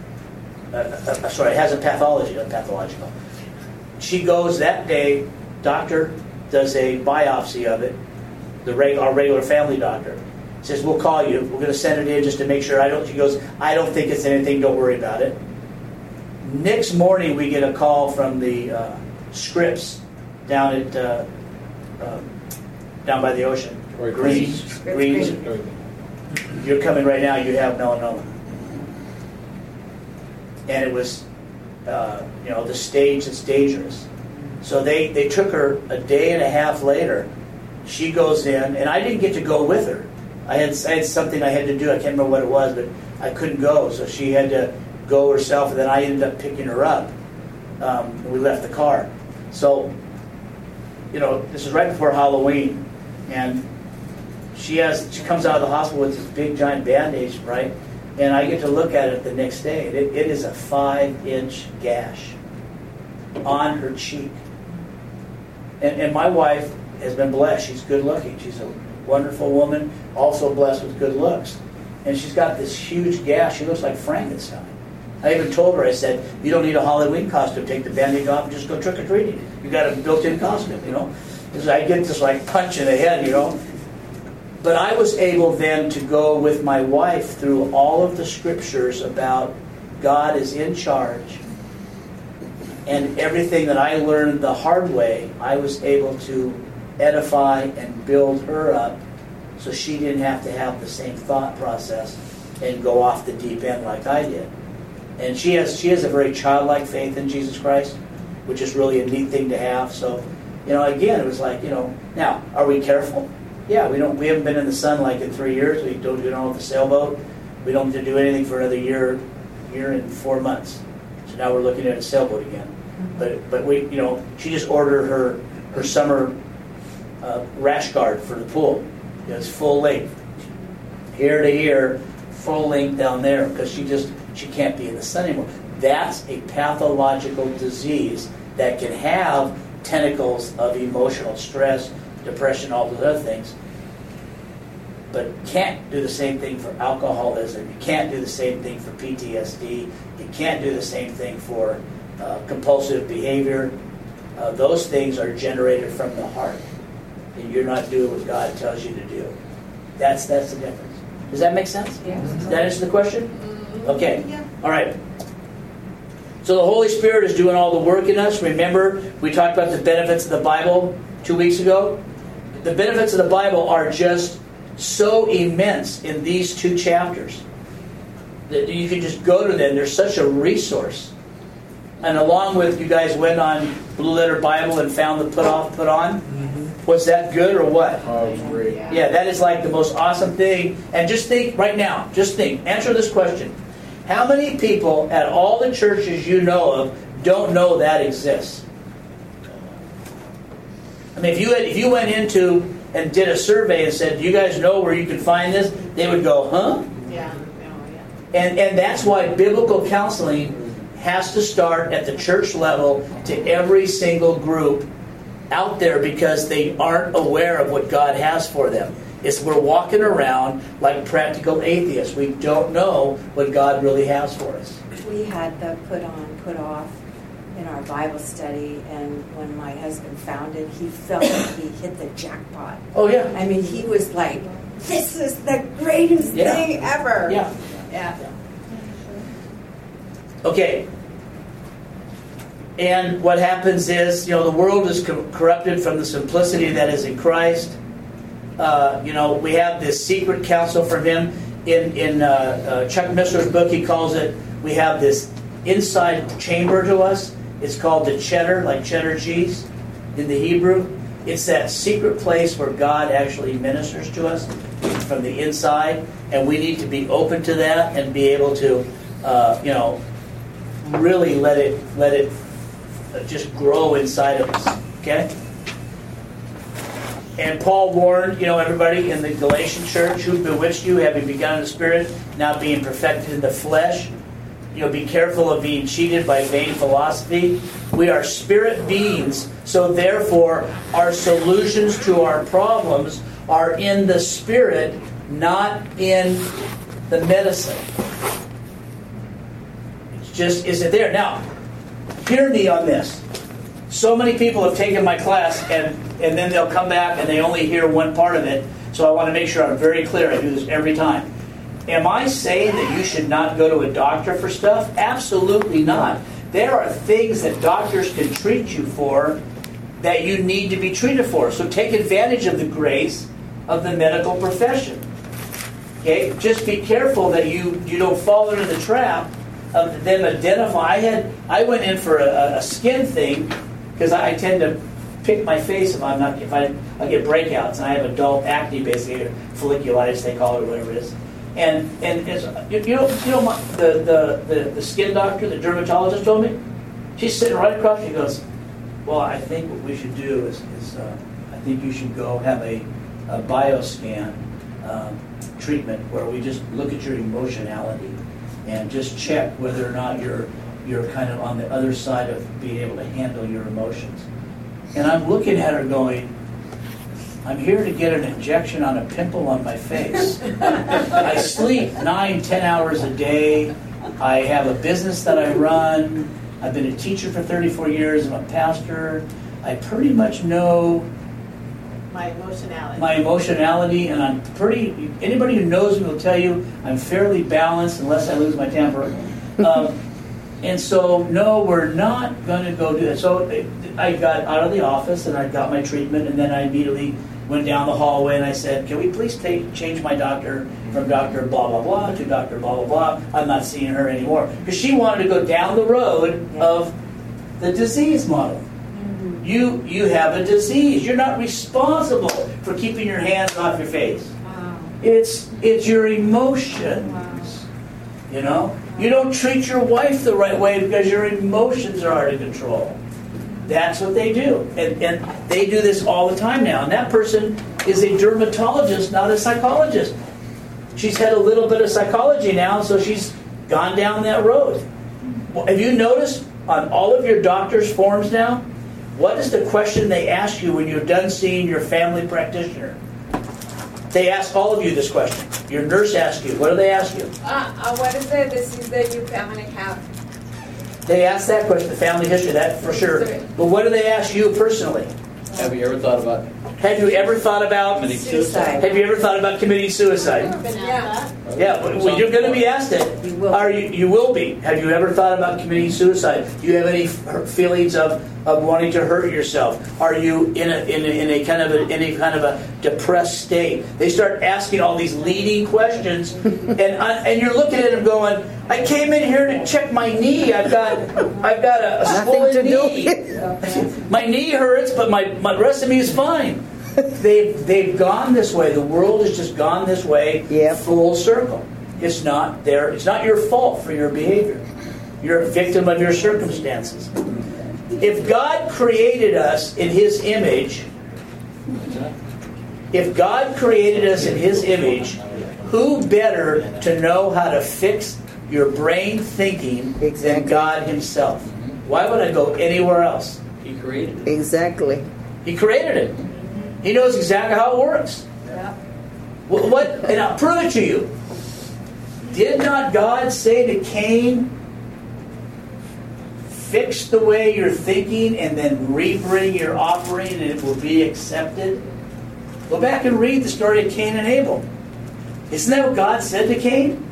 It has a pathology, not pathological. She goes that day, doctor does a biopsy of it, our regular family doctor. Says, we'll call you, we're going to send it in just to make sure. She goes, I don't think it's anything, don't worry about it. Next morning we get a call from the Scripps down at down by the ocean. Greens. You're coming right now, you have melanoma. And it was, the stage that's dangerous. So they took her a day and a half later. She goes in, and I didn't get to go with her. I had something I had to do. I can't remember what it was, but I couldn't go. So she had to go herself, and then I ended up picking her up. We left the car. So, this is right before Halloween, and she comes out of the hospital with this big giant bandage, right? And I get to look at it the next day. It is a 5-inch gash on her cheek. And my wife has been blessed. She's good looking. She's a wonderful woman, also blessed with good looks. And she's got this huge gash. She looks like Frankenstein. I even told her, I said, you don't need a Halloween costume. Take the bandage off and just go trick-or-treating. You got a built-in costume, Because I get this punch in the head, But I was able then to go with my wife through all of the scriptures about God is in charge. And everything that I learned the hard way, I was able to edify and build her up so she didn't have to have the same thought process and go off the deep end like I did. And she has a very childlike faith in Jesus Christ, which is really a neat thing to have. So, again, it was like, now, are we careful? Yeah, we haven't been in the sun like in 3 years. We don't have the sailboat. We don't have to do anything for another year and 4 months. So now we're looking at a sailboat again. But we, she just ordered her summer rash guard for the pool. It's full length, here to here, full length down there, because she can't be in the sun anymore. That's a pathological disease that can have tentacles of emotional stress, depression, all those other things, but can't do the same thing for alcoholism. You can't do the same thing for PTSD. You can't do the same thing for compulsive behavior. Those things are generated from the heart, and you're not doing what God tells you to do. That's the difference. Does that make sense? Yes. Does that answer the question? Okay. Yeah. All right. So the Holy Spirit is doing all the work in us. Remember, we talked about the benefits of the Bible 2 weeks ago. The benefits of the Bible are just so immense in these 2 chapters that you can just go to them. They're such a resource. And along with, you guys went on Blue Letter Bible and found the put off, put on. Mm-hmm. Was that good or what? Oh, it was great. Yeah, that is like the most awesome thing. And just think right now, answer this question. How many people at all the churches you know of don't know that exists? I mean, if you went into and did a survey and said, "Do you guys know where you can find this?" They would go, "Huh?" Yeah. And that's why biblical counseling has to start at the church level to every single group out there, because they aren't aware of what God has for them. We're walking around like practical atheists. We don't know what God really has for us. We had the put on, put off in our Bible study, and when my husband found it, he felt like he hit the jackpot. Oh, yeah. I mean, he was like, "This is the greatest thing ever." Yeah. Yeah. Okay. And what happens is, the world is corrupted from the simplicity that is in Christ. We have this secret counsel from him. In Chuck Missler's book, he calls it, we have this inside chamber to us. It's called the cheddar, like cheddar cheese in the Hebrew. It's that secret place where God actually ministers to us from the inside. And we need to be open to that and be able to, really let it just grow inside of us. Okay? And Paul warned, everybody in the Galatian church, "Who bewitched you, having begun in the spirit, now being perfected in the flesh." Be careful of being cheated by vain philosophy. We are spirit beings, so therefore our solutions to our problems are in the spirit, not in the medicine. It just isn't there. Now, hear me on this. So many people have taken my class and then they'll come back and they only hear one part of it. So I want to make sure I'm very clear. I do this every time. Am I saying that you should not go to a doctor for stuff? Absolutely not. There are things that doctors can treat you for that you need to be treated for. So take advantage of the grace of the medical profession. Okay? Just be careful that you don't fall into the trap of them identify. I went in for a skin thing because I tend to pick my face if I get breakouts, and I have adult acne, basically, folliculitis they call it, or whatever it is. And it's, the skin doctor, the dermatologist told me, she's sitting right across. She goes, "Well, I think what we should do is I think you should go have a bioscan treatment where we just look at your emotionality and just check whether or not you're kind of on the other side of being able to handle your emotions." And I'm looking at her going, "I'm here to get an injection on a pimple on my face. I sleep 9-10 hours a day. I have a business that I run. I've been a teacher for 34 years. I'm a pastor. I pretty much know My emotionality, and I'm anybody who knows me will tell you I'm fairly balanced unless I lose my temper. And so, no, we're not going to go do that." So I got out of the office and I got my treatment, and then I immediately went down the hallway and I said, "Can we please change my doctor from Dr. blah, blah, blah to Dr. blah, blah, blah. I'm not seeing her anymore." Because she wanted to go down the road of the disease model. Mm-hmm. You have a disease. You're not responsible for keeping your hands off your face. Wow. It's your emotions. Wow. You don't treat your wife the right way because your emotions are out of control. That's what they do. And they do this all the time now. And that person is a dermatologist, not a psychologist. She's had a little bit of psychology now, so she's gone down that road. Well, have you noticed on all of your doctor's forms now, what is the question they ask you when you're done seeing your family practitioner? They ask all of you this question. Your nurse asks you. What do they ask you? What is the disease that your family have? They ask that question, the family history, that for sure. But what do they ask you personally? Have you ever thought about committing suicide? Have you ever thought about committing suicide? Yeah. Yeah, well, you're going to be asked it. You will be. Have you ever thought about committing suicide? Do you have any feelings of wanting to hurt yourself? Are you in any kind of a depressed state? They start asking all these leading questions, and you're looking at them going, "I came in here to check my knee. I've got a swollen knee. My knee hurts, but my rest of me is fine." They've gone this way. The world has just gone this way, full circle. It's not there. It's not your fault for your behavior. You're a victim of your circumstances. If God created us in His image, who better to know how to fix your brain thinking than God Himself? Why would I go anywhere else? He created it. Exactly. He created it. He knows exactly how it works. Yeah. What? And I'll prove it to you. Did not God say to Cain, fix the way you're thinking and then rebring your offering and it will be accepted? Go back and read the story of Cain and Abel. Isn't that what God said to Cain?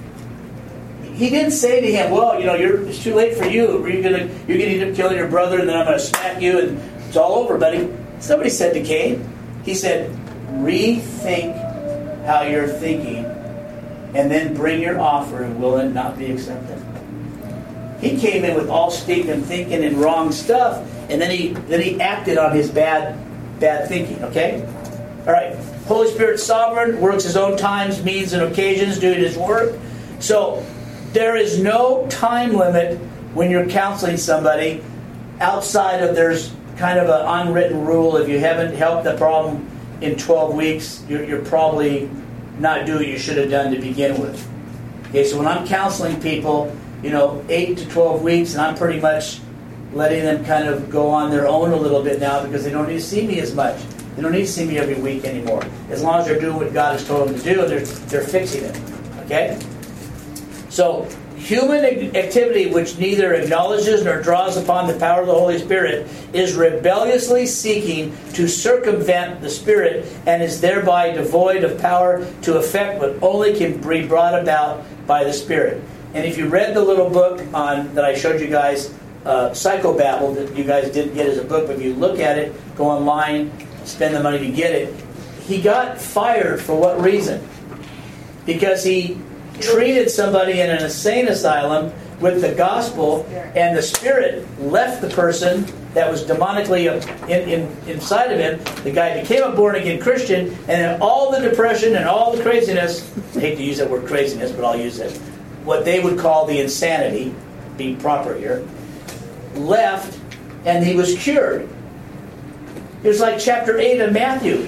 He didn't say to him, well, it's too late for you. You're going to end up killing your brother and then I'm going to smack you and it's all over, buddy. Somebody said to Cain, he said, rethink how you're thinking and then bring your offering. Will it not be accepted? He came in with all stinking thinking and wrong stuff, and then he acted on his bad thinking. Okay, all right. Holy Spirit's sovereign, works His own times, means, and occasions, doing His work. So there is no time limit when you're counseling somebody outside of there's kind of an unwritten rule. If you haven't helped the problem in 12 weeks, you're probably not doing what you should have done to begin with. Okay, so when I'm counseling people, 8 to 12 weeks, and I'm pretty much letting them kind of go on their own a little bit now because they don't need to see me as much. They don't need to see me every week anymore. As long as they're doing what God has told them to do, they're fixing it. Okay? So, human activity which neither acknowledges nor draws upon the power of the Holy Spirit is rebelliously seeking to circumvent the Spirit and is thereby devoid of power to effect what only can be brought about by the Spirit. And if you read the little book that I showed you guys, Psychobabble, that you guys didn't get as a book, but if you look at it, go online, spend the money to get it, he got fired for what reason? Because he treated somebody in an insane asylum with the gospel, and the Spirit left the person that was demonically inside of him. The guy became a born-again Christian, and then all the depression and all the craziness, I hate to use that word craziness, but I'll use it, what they would call the insanity, being proper here, left, and he was cured. It was like chapter 8 of Matthew.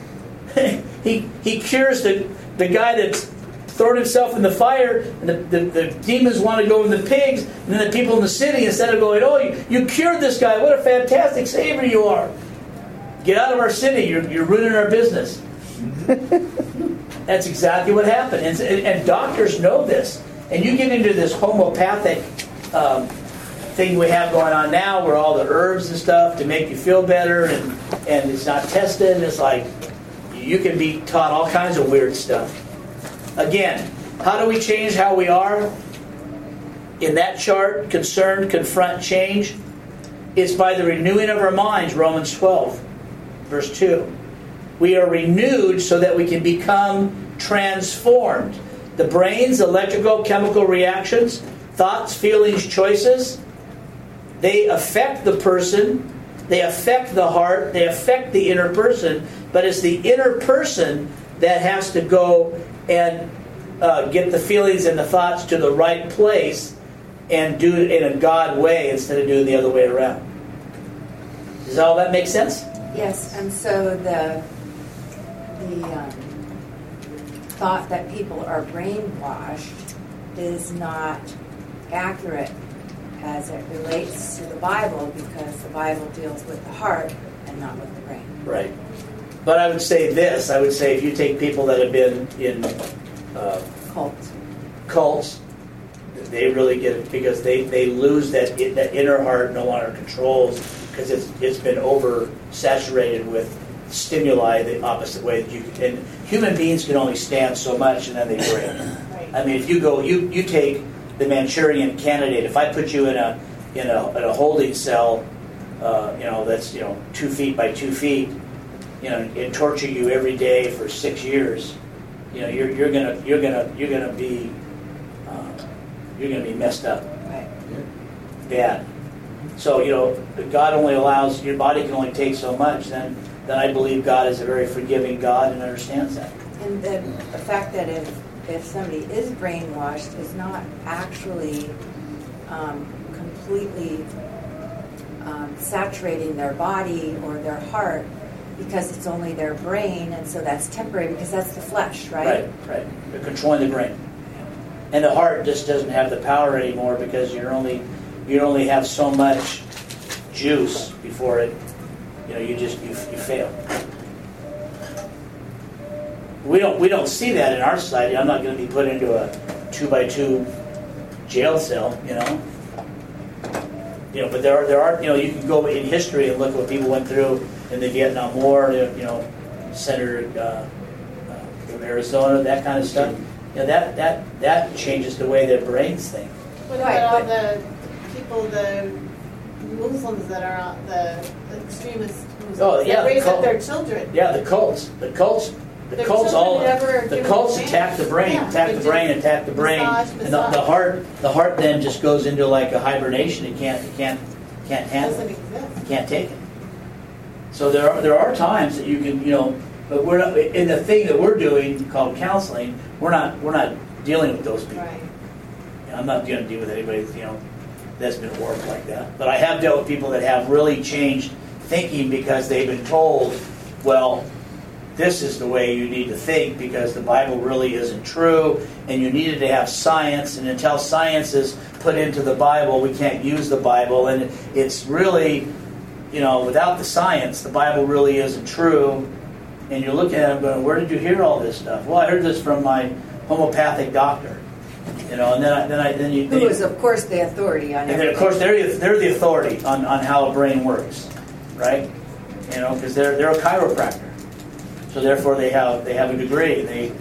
He cures the guy that's thrown himself in the fire, and the demons want to go in the pigs, and then the people in the city, instead of going, oh, you cured this guy, what a fantastic savior you are. Get out of our city, you're ruining our business. That's exactly what happened. And doctors know this. And you get into this homeopathic thing we have going on now, where all the herbs and stuff to make you feel better, and it's not tested. It's like you can be taught all kinds of weird stuff. Again, how do we change how we are? In that chart, concern, confront, change. It's by the renewing of our minds, Romans 12, verse 2. We are renewed so that we can become transformed. The brain's electrical, chemical reactions, thoughts, feelings, choices, they affect the person, they affect the heart, they affect the inner person, but it's the inner person that has to go and get the feelings and the thoughts to the right place and do it in a God way instead of doing the other way around. Does all that make sense? Yes, and so the thought that people are brainwashed is not accurate as it relates to the Bible, because the Bible deals with the heart and not with the brain. Right. But I would say this. I would say if you take people that have been in cults, they really get it, because they lose that inner heart no longer controls, because it's been oversaturated with stimuli the opposite way that you can. And human beings can only stand so much, and then they break. Right. I mean, if you take the Manchurian Candidate, if I put you in a holding cell, that's 2 feet by 2 feet, and torture you every day for 6 years, you're gonna be messed up, Right. bad. So God only allows, your body can only take so much. Then I believe God is a very forgiving God and understands that. And then the fact that if if somebody is brainwashed, is not actually completely saturating their body or their heart, because it's only their brain, and so that's temporary because that's the flesh, right? Right. You're controlling the brain, and the heart just doesn't have the power anymore because you only have so much juice before it. You fail. We don't see that in our society. I'm not going to be put into a 2x2 jail cell, But there are, you can go in history and look at what people went through in the Vietnam War, Senator from Arizona, that kind of stuff. That changes the way their brains think. What about all the people, the Muslims that are on the extremist Muslims that raise up their children? Yeah, the cults attack the brain, attack the brain, and the heart then just goes into like a hibernation. It can't handle it. It can't take it. So there are times that you can, but we're not in the thing that we're doing called counseling. We're not dealing with those people. Right. I'm not going to deal with anybody that's been warped like that. But I have dealt with people that have really changed thinking because they've been told, well, this is the way you need to think because the Bible really isn't true, and you needed to have science, and until science is put into the Bible, we can't use the Bible, and it's really, without the science, the Bible really isn't true, and you're looking at them going, where did you hear all this stuff? Well, I heard this from my homeopathic doctor, and then you... Who is, of course, the authority on everything. And then, of course, they're the authority on how a brain works, right? Because they're a chiropractor. So therefore, they have a degree.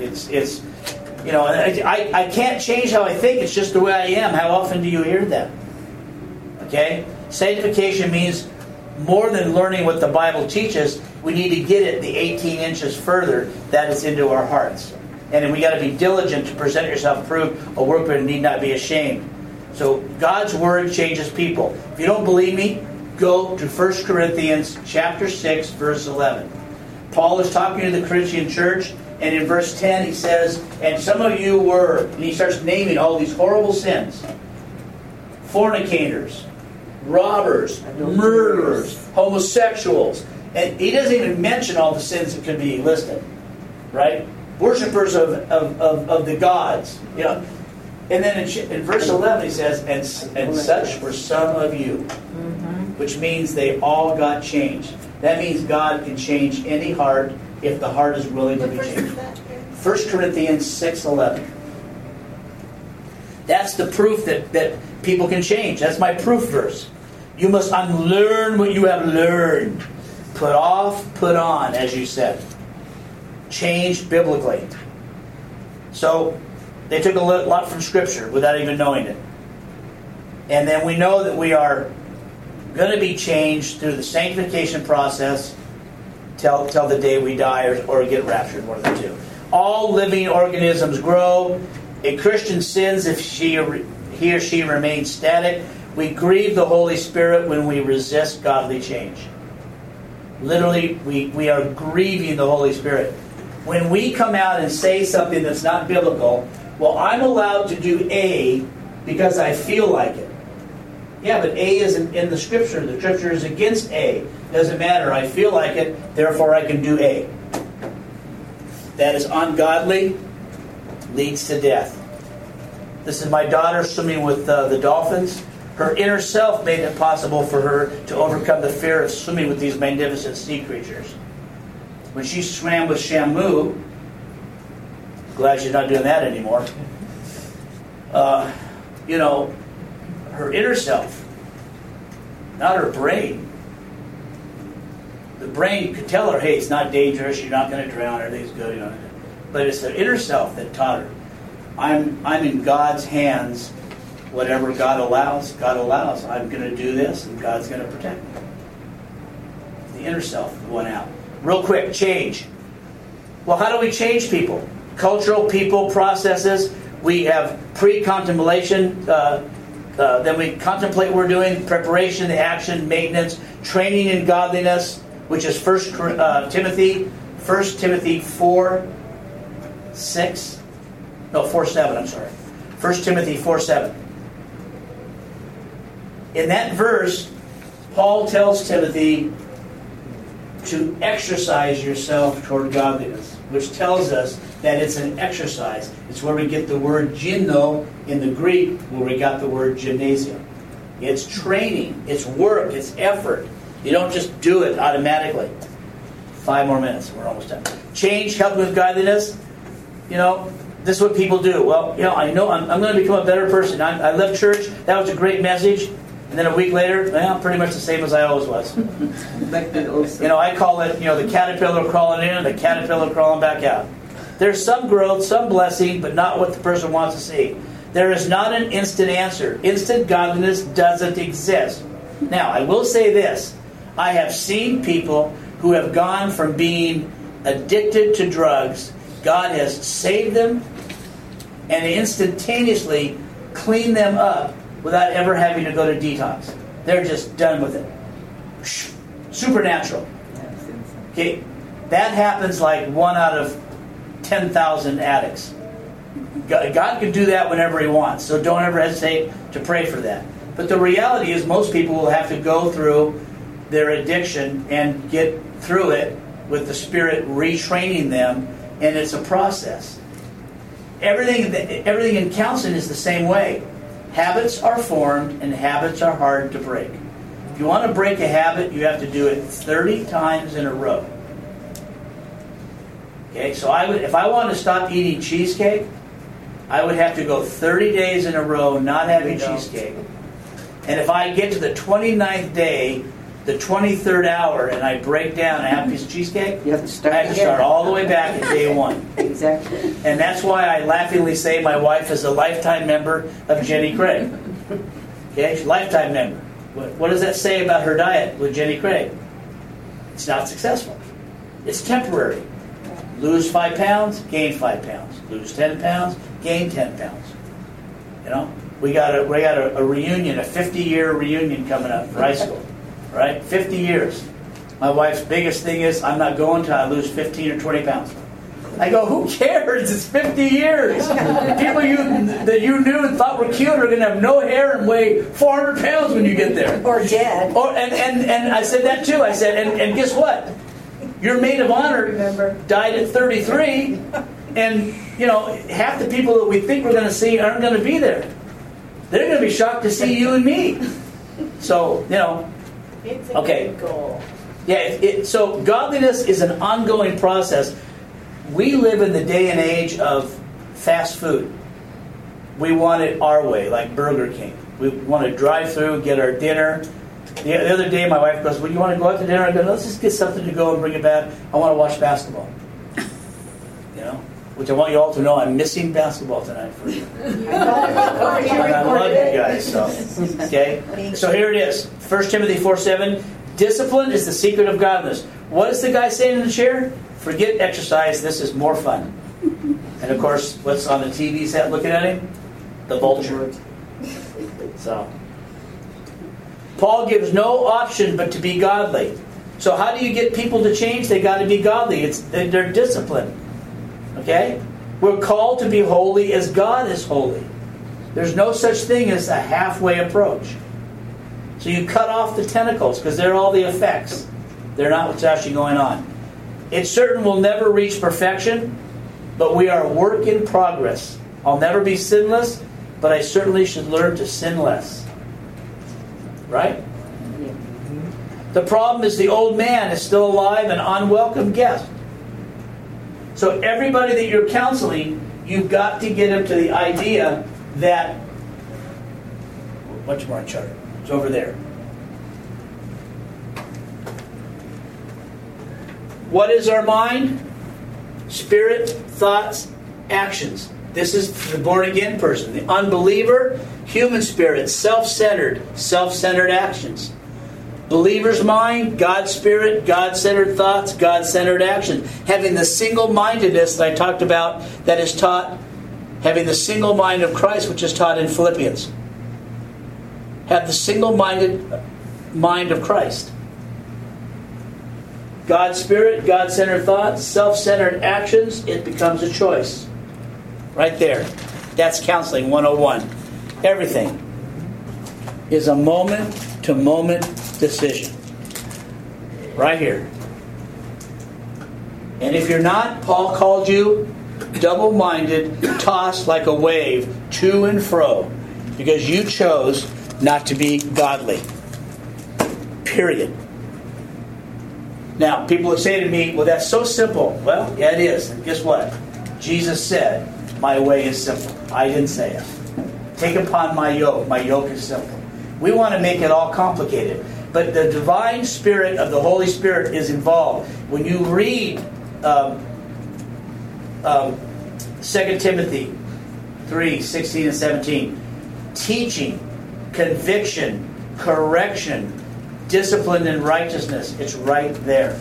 I can't change how I think. It's just the way I am. How often do you hear that? Okay, sanctification means more than learning what the Bible teaches. We need to get it the 18 inches further that is into our hearts, and then we got to be diligent to present yourself approved, a workman who need not be ashamed. So God's word changes people. If you don't believe me, go to 1 Corinthians chapter 6, verse 11. Paul is talking to the Corinthian church, and in verse 10 he says, and some of you were, and he starts naming all these horrible sins. Fornicators, robbers, murderers, homosexuals. And he doesn't even mention all the sins that could be listed. Right? Worshippers of the gods. And then in verse 11 he says, and such were some of you. Which means they all got changed. That means God can change any heart if the heart is willing to be changed. 1 Corinthians 6:11. That's the proof that people can change. That's my proof verse. You must unlearn what you have learned. Put off, put on, as you said. Change biblically. So they took a lot from Scripture without even knowing it. And then we know that we are going to be changed through the sanctification process till the day we die or get raptured, one of the two. All living organisms grow. A Christian sins if he or she remains static. We grieve the Holy Spirit when we resist godly change. Literally, we are grieving the Holy Spirit. When we come out and say something that's not biblical, well, I'm allowed to do A because I feel like it. Yeah, but A isn't in the Scripture. The Scripture is against A. Doesn't matter. I feel like it, therefore I can do A. That is ungodly, leads to death. This is my daughter swimming with the dolphins. Her inner self made it possible for her to overcome the fear of swimming with these magnificent sea creatures. When she swam with Shamu, glad she's not doing that anymore. Her inner self, not her brain. The brain could tell her, hey, it's not dangerous, you're not going to drown, everything's good. But it's the inner self that taught her, I'm in God's hands. Whatever God allows, God allows. I'm going to do this, and God's going to protect me. The inner self went out. Real quick, change. Well, how do we change people? Cultural, people, processes. We have pre-contemplation, then we contemplate what we're doing, preparation, the action, maintenance, training in godliness, which is 1 Timothy 4:6. 4:7, I'm sorry. 1 Timothy 4:7. In that verse, Paul tells Timothy to exercise yourself toward godliness, which tells us that it's an exercise. It's where we get the word gymno in the Greek, where we got the word gymnasium. It's training, it's work, it's effort. You don't just do it automatically. 5 more minutes, we're almost done. Change, help with godliness. This is what people do. Well, I know I'm going to become a better person. I left church, that was a great message. And then a week later, I'm pretty much the same as I always was. I call it, the caterpillar crawling in and the caterpillar crawling back out. There's some growth, some blessing, but not what the person wants to see. There is not an instant answer. Instant godliness doesn't exist. Now, I will say this. I have seen people who have gone from being addicted to drugs. God has saved them and instantaneously cleaned them up without ever having to go to detox. They're just done with it. Supernatural. Okay, that happens like 1 out of 10,000 addicts. God can do that whenever He wants, so don't ever hesitate to pray for that. But the reality is most people will have to go through their addiction and get through it with the Spirit retraining them, and it's a process. Everything in counseling is the same way. Habits are formed and habits are hard to break. If you want to break a habit, you have to do it 30 times in a row. Okay, so if I wanted to stop eating cheesecake, I would have to go 30 days in a row not having cheesecake. And if I get to the 29th day, the 23rd hour, and I break down and have a piece of cheesecake, you have to start I have to start all the way back at day 1. Exactly. And that's why I laughingly say my wife is a lifetime member of Jenny Craig. Okay, she's a lifetime member. What does that say about her diet with Jenny Craig? It's not successful. It's temporary. Lose 5 pounds, gain 5 pounds. Lose 10 pounds, gain 10 pounds. We got a reunion, a 50-year reunion coming up for high school. Right? 50 years. My wife's biggest thing is, I'm not going till I lose 15 or 20 pounds. I go, who cares? It's 50 years. People that you knew and thought were cute are going to have no hair and weigh 400 pounds when you get there. Or dead. And I said that too. I said, and guess what? Your maid of honor died at 33, and half the people that we think we're going to see aren't going to be there. They're going to be shocked to see you and me. So, It's a okay. good goal. Yeah, so godliness is an ongoing process. We live in the day and age of fast food. We want it our way, like Burger King. We want to drive through, get our dinner. The other day, my wife goes, well, you want to go out to dinner? I go, let's just get something to go and bring it back. I want to watch basketball. Which I want you all to know I'm missing basketball tonight for you. I love you guys. So here it is. 1 Timothy 4:7. Discipline is the secret of godliness. What is the guy saying in the chair? Forget exercise. This is more fun. And of course, what's on the TV set looking at him? The vulture. So Paul gives no option but to be godly. So how do you get people to change? They got to be godly. They're disciplined. Okay? We're called to be holy as God is holy. There's no such thing as a halfway approach. So you cut off the tentacles because they're all the effects. They're not what's actually going on. It certain will never reach perfection, but we are a work in progress. I'll never be sinless, but I certainly should learn to sin less. Right? The problem is the old man is still alive, an unwelcome guest. So everybody that you're counseling, you've got to get them to the idea that... What's more on chart? It's over there. What is our mind? Spirit, thoughts, actions. This is the born-again person. The unbeliever, human spirit, self-centered actions. Believer's mind, God's spirit, God-centered thoughts, God-centered actions. Having the single-mindedness that I talked about that is taught, having the single mind of Christ, which is taught in Philippians. Have the single-minded mind of Christ. God's spirit, God-centered thoughts, self-centered actions, it becomes a choice. Right there. That's counseling 101. Everything is a moment-to-moment decision. Right here. And if you're not, Paul called you double-minded, tossed like a wave to and fro, because you chose not to be godly. Period. Now, people would say to me, well, that's so simple. Well, yeah, it is. And guess what? Jesus said, my way is simple. I didn't say it. Take upon my yoke. My yoke is simple. We want to make it all complicated. But the divine spirit of the Holy Spirit is involved. When you read 2 Timothy 3, 16 and 17, teaching, conviction, correction, discipline, and righteousness, it's right there.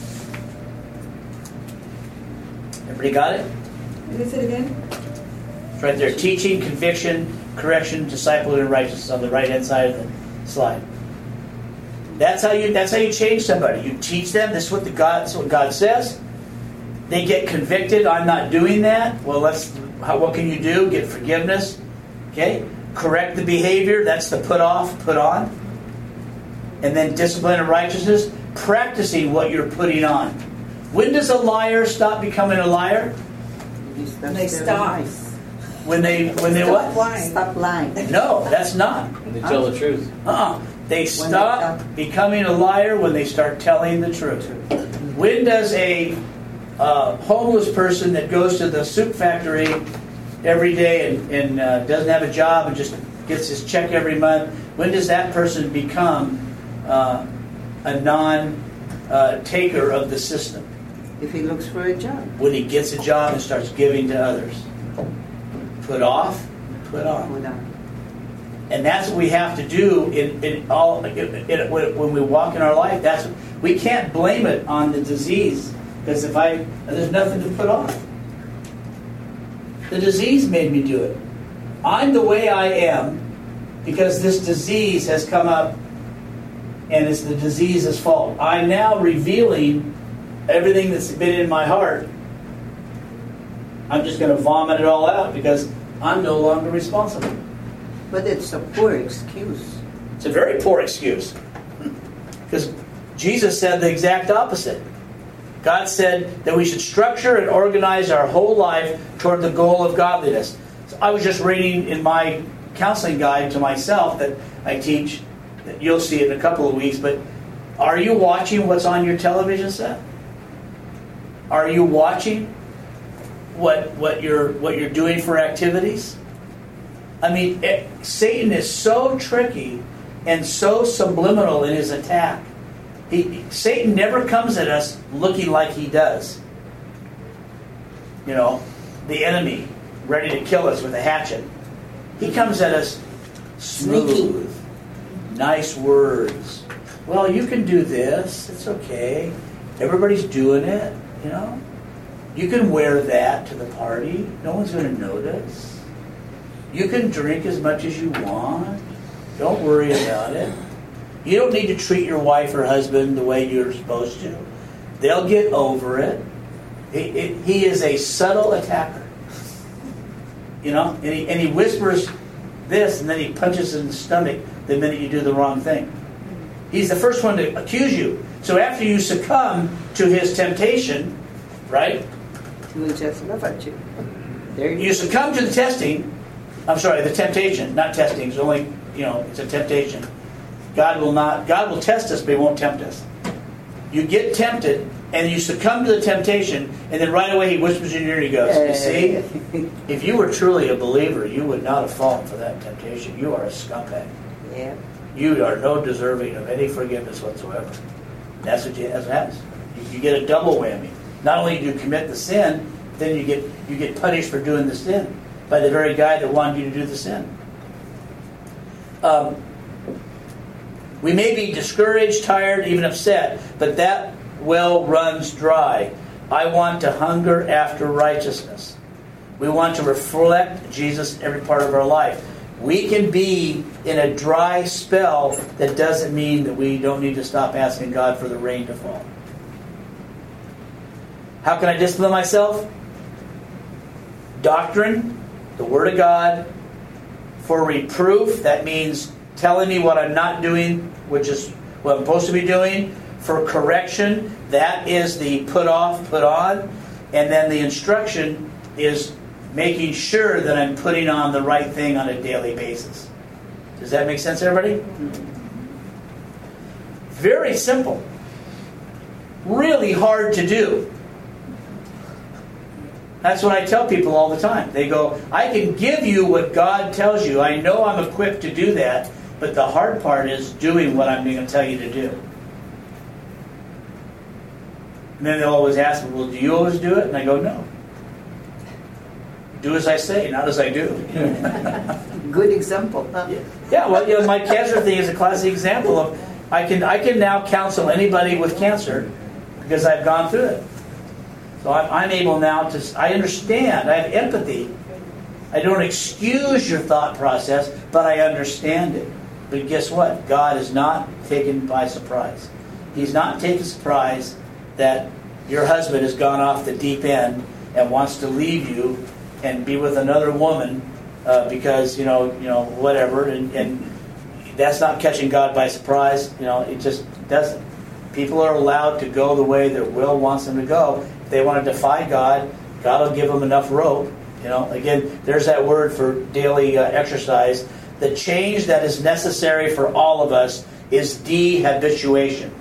Everybody got it? What is it again? It's right there. Teaching, conviction, correction, discipline, and righteousness on the right-hand side of the slide. That's how you change somebody. You teach them. This is what God says. They get convicted. I'm not doing that. Well, what can you do? Get forgiveness. Okay. Correct the behavior. That's the put off, put on. And then discipline and righteousness. Practicing what you're putting on. When does a liar stop becoming a liar? They stop. When they what? Lying. Stop lying. No, that's not. When they tell the truth. They stop becoming a liar when they start telling the truth. When does a homeless person that goes to the soup factory every day and doesn't have a job and just gets his check every month, when does that person become a non-taker of the system? If he looks for a job. When he gets a job and starts giving to others. Put off, put on. And that's what we have to do when we walk in our life. We can't blame it on the disease, because there's nothing to put on. The disease made me do it. I'm the way I am because this disease has come up, and it's the disease's fault. I'm now revealing everything that's been in my heart. I'm just going to vomit it all out because I'm no longer responsible. But it's a poor excuse. It's a very poor excuse. Because Jesus said the exact opposite. God said that we should structure and organize our whole life toward the goal of godliness. So I was just reading in my counseling guide to myself that I teach, that you'll see it in a couple of weeks, but are you watching what's on your television set? Are you watching what you're doing for activities? I mean, Satan is so tricky and so subliminal in his attack. Satan never comes at us looking like he does. You know, the enemy ready to kill us with a hatchet. He comes at us smooth, nice words. Well, you can do this. It's okay. Everybody's doing it, you know. You can wear that to the party. No one's going to notice. You can drink as much as you want. Don't worry about it. You don't need to treat your wife or husband the way you're supposed to. They'll get over it. He is a subtle attacker. You know, and he whispers this, and then he punches in the stomach the minute you do the wrong thing. He's the first one to accuse you. So after you succumb to his temptation, right? He will just laugh at you. You succumb to the temptation, not testing. It's only, it's a temptation. God will test us, but He won't tempt us. You get tempted, and you succumb to the temptation, and then right away He whispers in your ear, He goes, you see, if you were truly a believer, you would not have fallen for that temptation. You are a scumbag. Yeah. You are no deserving of any forgiveness whatsoever. That's what happens. You get a double whammy. Not only do you commit the sin, then you get punished for doing the sin by the very guy that wanted you to do the sin. We may be discouraged, tired, even upset, but that well runs dry. I want to hunger after righteousness. We want to reflect Jesus in every part of our life. We can be in a dry spell. That doesn't mean that we don't need to stop asking God for the rain to fall. How can I discipline myself? Doctrine, the Word of God. For reproof, that means telling me what I'm not doing, which is what I'm supposed to be doing. For correction, that is the put off, put on. And then the instruction is making sure that I'm putting on the right thing on a daily basis. Does that make sense, everybody? Very simple. Really hard to do. That's what I tell people all the time. They go, I can give you what God tells you. I know I'm equipped to do that, but the hard part is doing what I'm going to tell you to do. And then they'll always ask me, well, do you always do it? And I go, no. Do as I say, not as I do. Good example. Yeah, well, my cancer thing is a classic example of I can now counsel anybody with cancer because I've gone through it. So I'm able now to, I understand, I have empathy. I don't excuse your thought process, but I understand it. But guess what? God is not taken by surprise. He's not taken surprise that your husband has gone off the deep end and wants to leave you and be with another woman because, whatever. And that's not catching God by surprise. It just doesn't. People are allowed to go the way their will wants them to go. If they want to defy God, God will give them enough rope. Again, there's that word for daily exercise. The change that is necessary for all of us is dehabituation.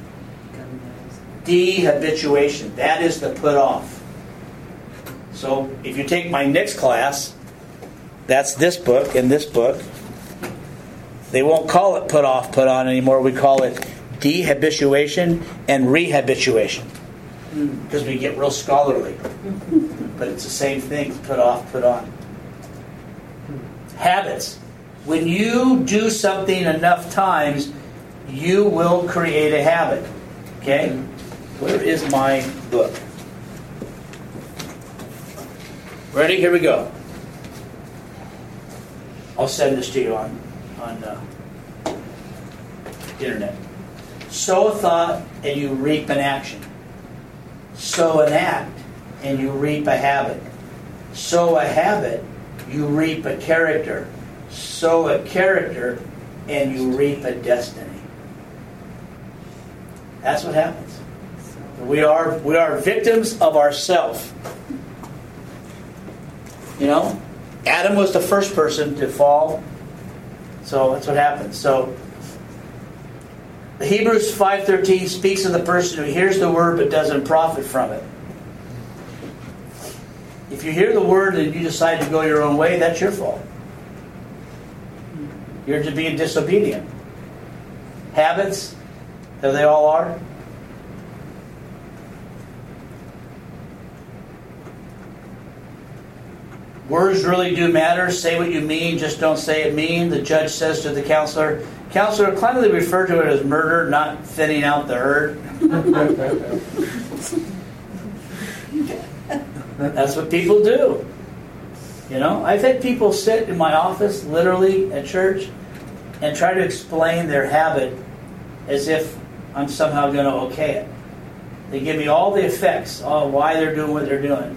Dehabituation. That is the put off. So if you take my next class, that's this book and this book. They won't call it put off, put on anymore. We call it dehabituation and rehabituation. Because we get real scholarly. But it's the same thing, put off, put on. Habits. When you do something enough times, you will create a habit. Okay? Where is my book? Ready? Here we go. I'll send this to you on internet. Sow a thought and you reap an action. Sow an act and you reap a habit. Sow a habit, you reap a character. Sow a character and you reap a destiny. That's what happens. We are victims of ourselves. Adam was the first person to fall. So that's what happens. So Hebrews 5:13 speaks of the person who hears the word but doesn't profit from it. If you hear the word and you decide to go your own way, that's your fault. You're just being disobedient. Habits, there they all are. Words really do matter. Say what you mean, just don't say it mean. The judge says to the counselor, "Counselor, kindly refer to it as murder, not thinning out the herd." That's what people do. I've had people sit in my office, literally at church, and try to explain their habit as if I'm somehow going to okay it. They give me all the effects on why they're doing what they're doing.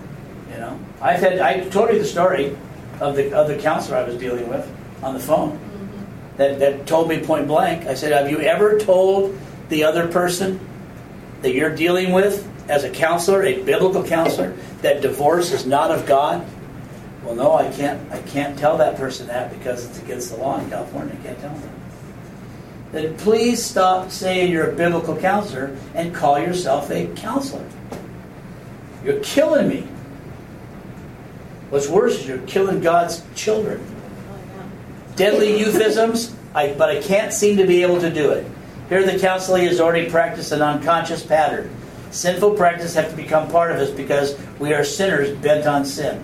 I told you the story of the counselor I was dealing with on the phone that told me point blank. I said, "Have you ever told the other person that you're dealing with as a counselor, a biblical counselor, that divorce is not of God?" "Well, no, I can't tell that person that because it's against the law in California. I can't tell them." Then please stop saying you're a biblical counselor and call yourself a counselor. You're killing me. What's worse is you're killing God's children. Deadly euphemisms, but I can't seem to be able to do it. Here the counselor has already practiced an unconscious pattern. Sinful practice have to become part of us because we are sinners bent on sin.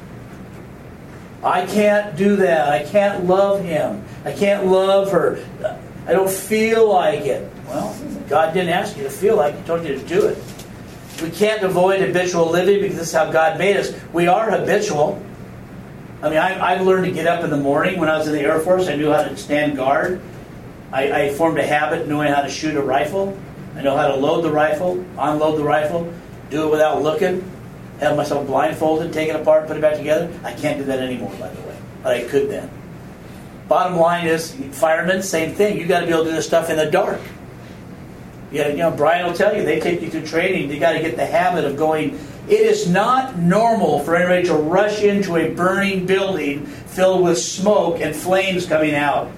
I can't do that. I can't love him. I can't love her. I don't feel like it. Well, God didn't ask you to feel like it. He told you to do it. We can't avoid habitual living because this is how God made us. We are habitual. I've learned to get up in the morning. When I was in the Air Force, I knew how to stand guard. I formed a habit knowing how to shoot a rifle. I know how to load the rifle, unload the rifle, do it without looking. have myself blindfolded, take it apart, put it back together. I can't do that anymore, by the way. But I could then. Bottom line is, firemen, same thing. You got to be able to do this stuff in the dark. Yeah, Brian will tell you, they take you through training. You got to get the habit of going. It is not normal for anybody to rush into a burning building filled with smoke and flames coming out.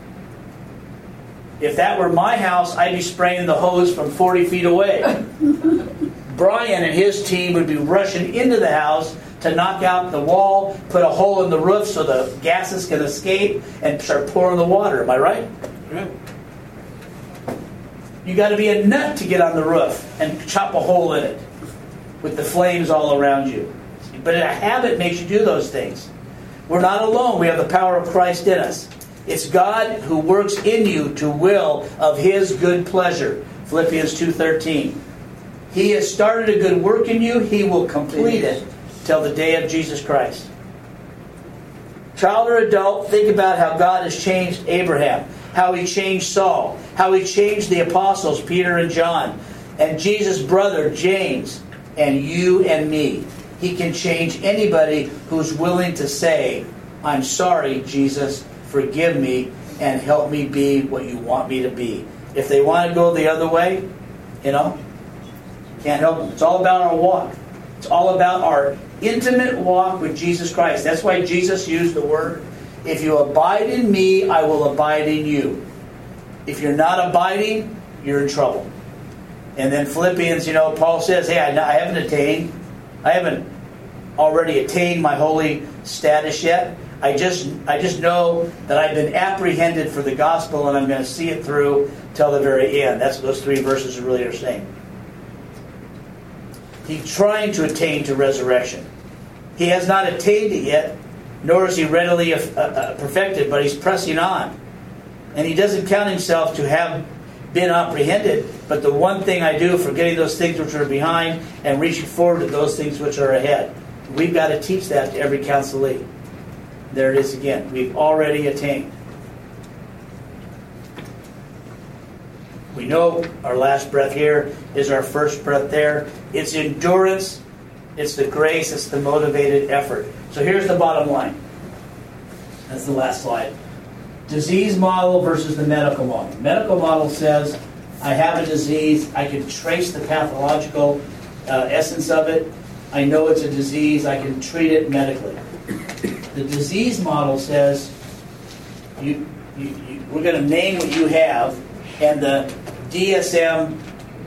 If that were my house, I'd be spraying the hose from 40 feet away. Brian and his team would be rushing into the house to knock out the wall, put a hole in the roof so the gases can escape, and start pouring the water. Am I right? Yeah. You got to be a nut to get on the roof and chop a hole in it with the flames all around you. But a habit makes you do those things. We're not alone. We have the power of Christ in us. It's God who works in you to will of His good pleasure. Philippians 2:13. He has started a good work in you. He will complete it till the day of Jesus Christ. Child or adult, think about how God has changed Abraham, how He changed Saul, how He changed the apostles, Peter and John, and Jesus' brother, James, and you and me. He can change anybody who's willing to say, I'm sorry, Jesus, forgive me, and help me be what you want me to be. If they want to go the other way, can't help them. It's all about our walk. It's all about our intimate walk with Jesus Christ. That's why Jesus used the word, if you abide in me, I will abide in you. If you're not abiding, you're in trouble. And then Philippians, Paul says, hey, I haven't already attained my holy status yet. I just know that I've been apprehended for the gospel and I'm going to see it through till the very end. That's what those 3 verses really are saying. He's trying to attain to resurrection. He has not attained it yet, nor is he readily perfected, but he's pressing on. And he doesn't count himself to have been apprehended, but the one thing I do, forgetting those things which are behind and reaching forward to those things which are ahead. We've got to teach that to every counselee. There it is again. We've already attained. We know our last breath here is our first breath there. It's endurance, it's the grace, it's the motivated effort. So here's the bottom line. That's the last slide. Disease model versus the medical model. Medical model says, I have a disease, I can trace the pathological essence of it, I know it's a disease, I can treat it medically. The disease model says, we're going to name what you have, and the DSM-5,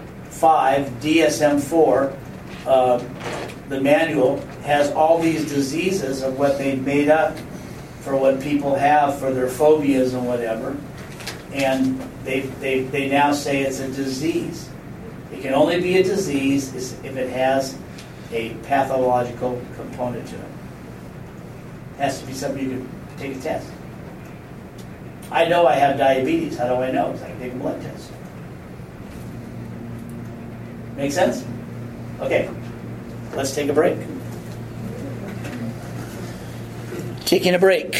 DSM-4, the manual has all these diseases of what they've made up for what people have for their phobias and whatever, and they now say it's a disease. It can only be a disease if it has a pathological component to it. It has to be something you can take a test. I know I have diabetes. How do I know? Because I can take a blood test. Make sense? Okay. Let's take a break. Taking a break.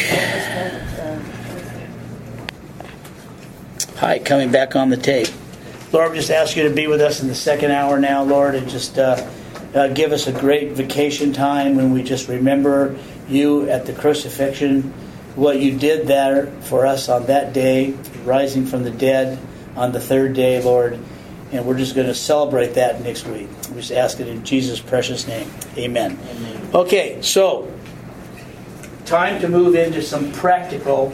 Hi, coming back on the tape. Lord, we just ask you to be with us in the second hour now, Lord, and just give us a great vacation time when we just remember you at the crucifixion, what you did there for us on that day, rising from the dead on the third day, Lord. And we're just going to celebrate that next week. We just ask it in Jesus' precious name. Amen. Amen. Okay, so time to move into some practical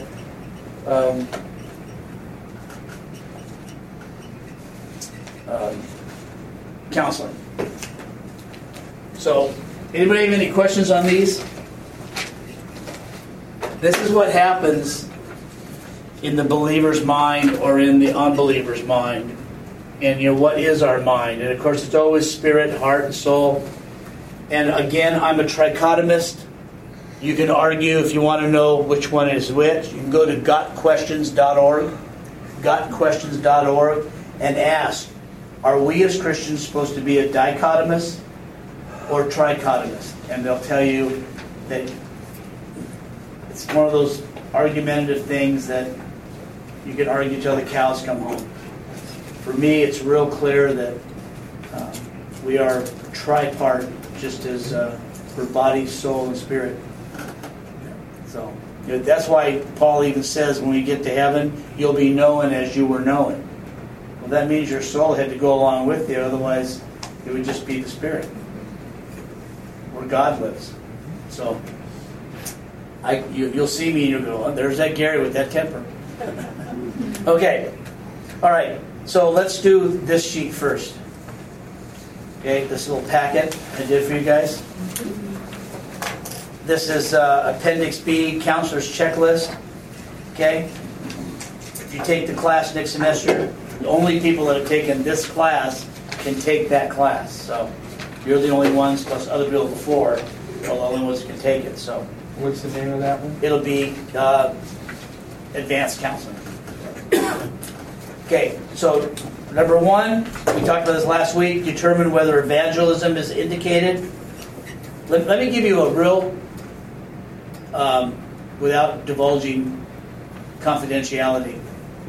counseling. So, anybody have any questions on these? This is what happens in the believer's mind or in the unbeliever's mind. And what is our mind? And of course it's always spirit, heart, and soul. And again, I'm a trichotomist. You can argue if you want to know which one is which. You can go to gotquestions.org, gotquestions.org, and ask, are we as Christians supposed to be a dichotomist or trichotomist? And they'll tell you that it's one of those argumentative things that you can argue till the cows come home. For me, it's real clear that we are tripart just as for body, soul, and spirit. So that's why Paul even says when we get to heaven, you'll be known as you were known. Well, that means your soul had to go along with you, otherwise it would just be the spirit where God lives. So you'll see me and you'll go, oh, there's that Gary with that temper. Okay. All right. So let's do this sheet first. Okay, this little packet I did for you guys. This is Appendix B, Counselor's Checklist. Okay? If you take the class next semester, the only people that have taken this class can take that class. So you're the only ones, plus other people before, are the only ones that can take it. So What's the name of that one? it'll be Advanced Counseling. Okay, so number 1, we talked about this last week, determine whether evangelism is indicated. Let me give you a real, without divulging confidentiality.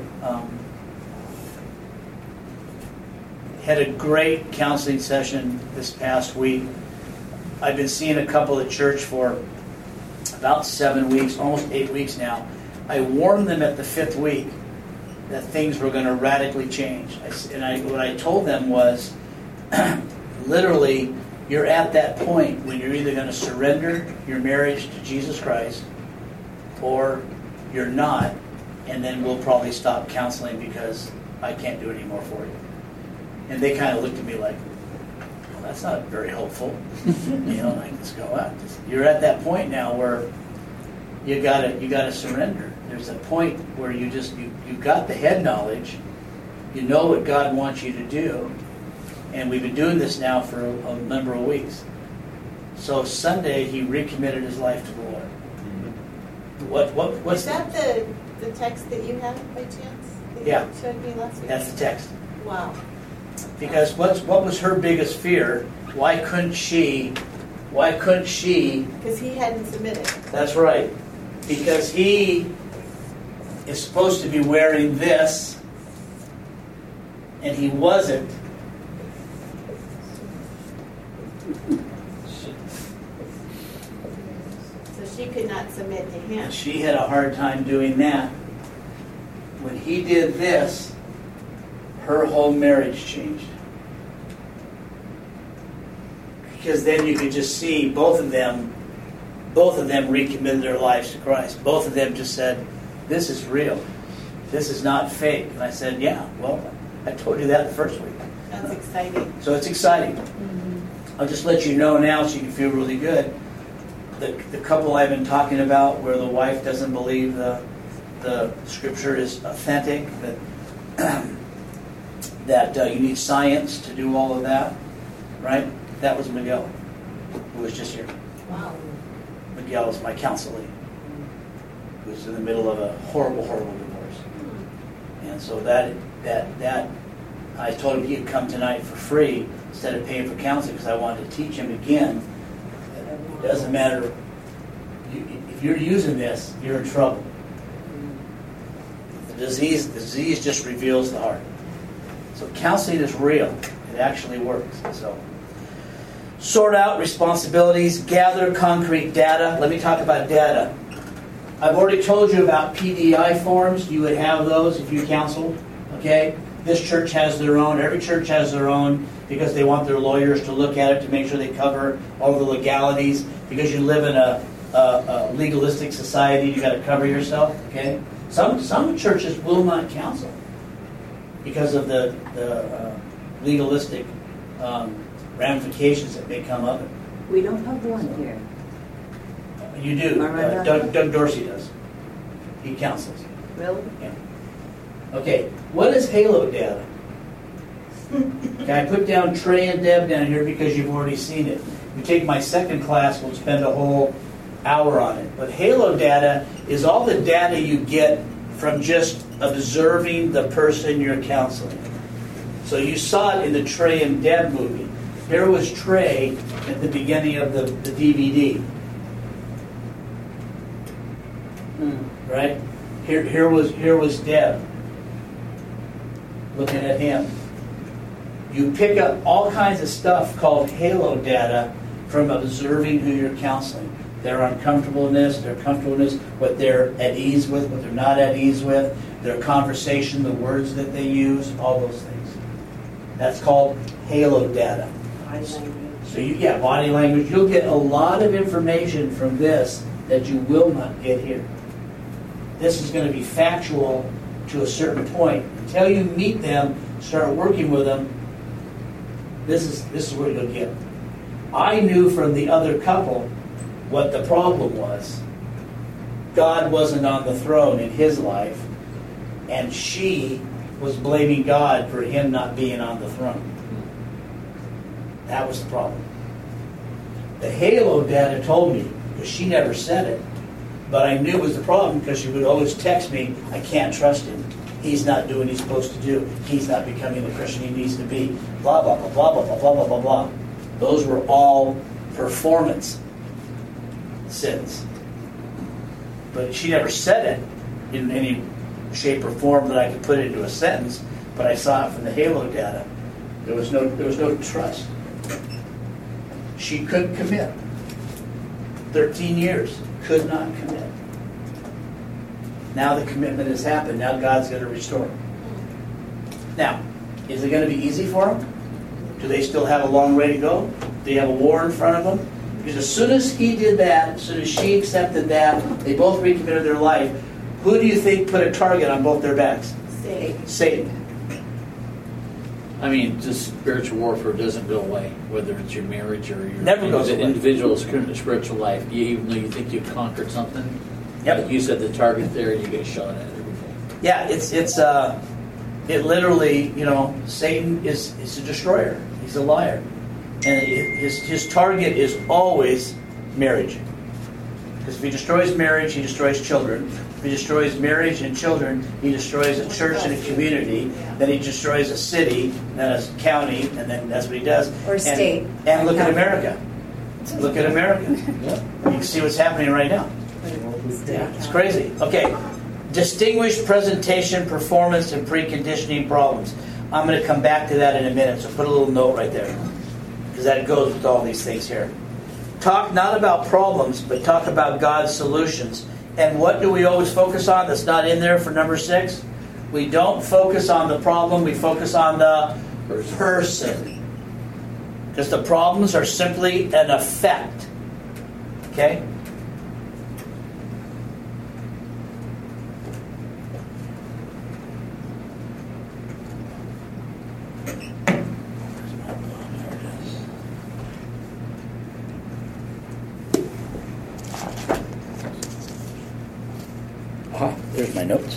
Had a great counseling session this past week. I've been seeing a couple at church for about 7 weeks, almost 8 weeks now. I warned them at the 5th week that things were going to radically change. What I told them was, literally, you're at that point when you're either going to surrender your marriage to Jesus Christ or you're not, and then we'll probably stop counseling because I can't do it anymore for you. And they kind of looked at me like, well, that's not very hopeful. Like, let's go out. You're at that point now where you gotta surrender. There's a point where you've got the head knowledge, you know what God wants you to do, and we've been doing this now for a number of weeks. So Sunday he recommitted his life to the Lord. What's Is that the text that you have by chance? That Yeah. you showed me last week? That's the text. Wow. Because what was her biggest fear? Why couldn't she? Because he hadn't submitted. That's right. Because he is supposed to be wearing this, and he wasn't. So she could not submit to him. And she had a hard time doing that. When he did this, her whole marriage changed. Because then you could just see both of them recommitted their lives to Christ. Both of them just said, this is real. This is not fake. And I said, yeah, well, I told you that the first week. That's exciting. So it's exciting. I'll just let you know now so you can feel really good. The couple I've been talking about where the wife doesn't believe the scripture is authentic, that you need science to do all of that, right? That was Miguel, who was just here. Wow. Miguel is my counselee, who was in the middle of a horrible, horrible divorce. And so that I told him he'd come tonight for free instead of paying for counseling because I wanted to teach him again. It doesn't matter. If you're using this, you're in trouble. The disease just reveals the heart. So counseling is real. It actually works. So sort out responsibilities, gather concrete data. Let me talk about data. I've already told you about PDI forms. You would have those if you counseled. Okay? This church has their own. Every church has their own because they want their lawyers to look at it to make sure they cover all the legalities. Because you live in a legalistic society, you got to cover yourself. Okay? Some churches will not counsel because of the legalistic ramifications that may come of it. We don't have one here. You do. Right. Doug Dorsey does. He counsels. Really? Yeah. Okay. What is Halo data? Okay, I put down Trey and Deb down here because you've already seen it. If you take my second class, we'll spend a whole hour on it. But Halo data is all the data you get from just observing the person you're counseling. So you saw it in the Trey and Deb movie. Here was Trey at the beginning of the DVD. Right? Here was Deb. Looking at him. You pick up all kinds of stuff called Halo data from observing who you're counseling. Their uncomfortableness, their comfortableness, what they're at ease with, what they're not at ease with, their conversation, the words that they use, all those things. That's called halo data. Body language. So body language. You'll get a lot of information from this that you will not get here. This is going to be factual to a certain point. Until you meet them, start working with them, this is where you'll get. I knew from the other couple what the problem was. God wasn't on the throne in his life, and she was blaming God for him not being on the throne. That was the problem. The halo data told me, because she never said it, but I knew it was the problem because she would always text me, I can't trust him. He's not doing what he's supposed to do. He's not becoming the Christian he needs to be. Blah, blah, blah, blah, blah, blah, blah, blah, blah, blah. Those were all performance sins. But she never said it in any shape or form that I could put into a sentence, but I saw it from the halo data. There was no trust. She couldn't commit. 13 years, could not commit. Now the commitment has happened. Now God's going to restore. Now, is it going to be easy for them? Do they still have a long way to go? Do they have a war in front of them? Because as soon as he did that, as soon as she accepted that, they both recommitted their life. Who do you think put a target on both their backs? Satan. I mean, just spiritual warfare doesn't go away, whether it's your marriage or your Never goes away. individual spiritual life. Even though you think you've conquered something, Yep. like you said, the target there, you get shot at every day. Yeah, it literally, Satan is a destroyer. He's a liar. And his target is always marriage. Because if he destroys marriage, he destroys children. If he destroys marriage and children, he destroys a church and a community. Then he destroys a city, then a county, and then that's what he does. Or a state. And look at America. Look at America. You can see what's happening right now. It's crazy. Okay. Distinguished presentation, performance, and preconditioning problems. I'm going to come back to that in a minute, so put a little note right there. Because that goes with all these things here. Talk not about problems, but talk about God's solutions. And what do we always focus on that's not in there for number 6? We don't focus on the problem, we focus on the person. Because the problems are simply an effect. Okay? There's my notes.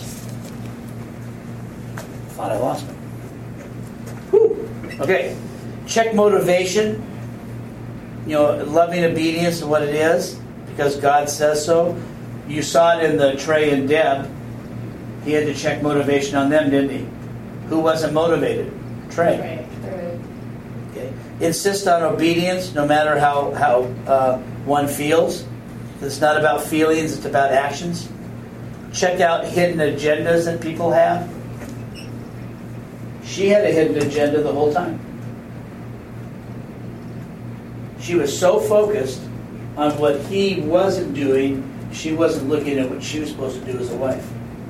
Thought I lost them. Whew. Okay. Check motivation. Loving obedience to what it is, because God says so. You saw it in the Trey and Deb. He had to check motivation on them, didn't he? Who wasn't motivated? Trey. Okay. Insist on obedience, no matter how one feels. It's not about feelings; it's about actions. Check out hidden agendas that people have. She had a hidden agenda the whole time. She was so focused on what he wasn't doing, she wasn't looking at what she was supposed to do as a wife.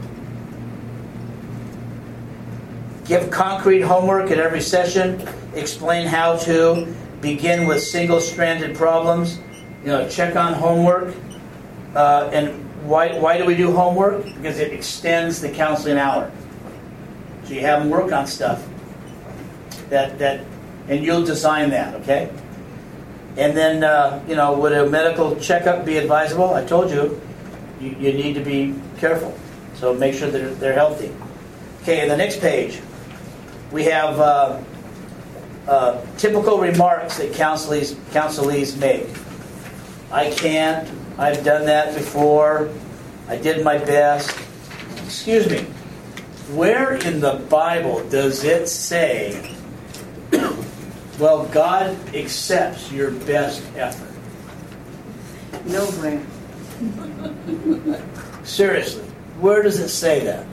Give concrete homework at every session. Explain how to. Begin with single-stranded problems. Check on homework. And why do we do homework? Because it extends the counseling hour. So you have them work on stuff. And you'll design that, okay? And then, would a medical checkup be advisable? I told you, you need to be careful. So make sure that they're healthy. Okay, the next page. We have typical remarks that counselees make. I can't. I've done that before. I did my best. Excuse me. Where in the Bible does it say, well, God accepts your best effort? Nowhere. Seriously. Where does it say that?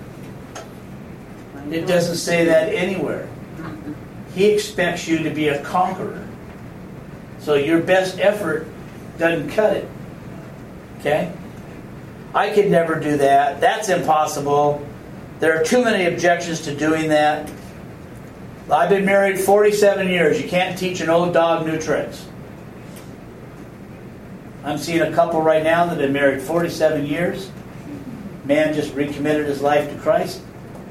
It doesn't say that anywhere. He expects you to be a conqueror. So your best effort doesn't cut it. Okay? I could never do that. That's impossible. There are too many objections to doing that. I've been married 47 years. You can't teach an old dog new tricks. I'm seeing a couple right now that have been married 47 years. Man just recommitted his life to Christ.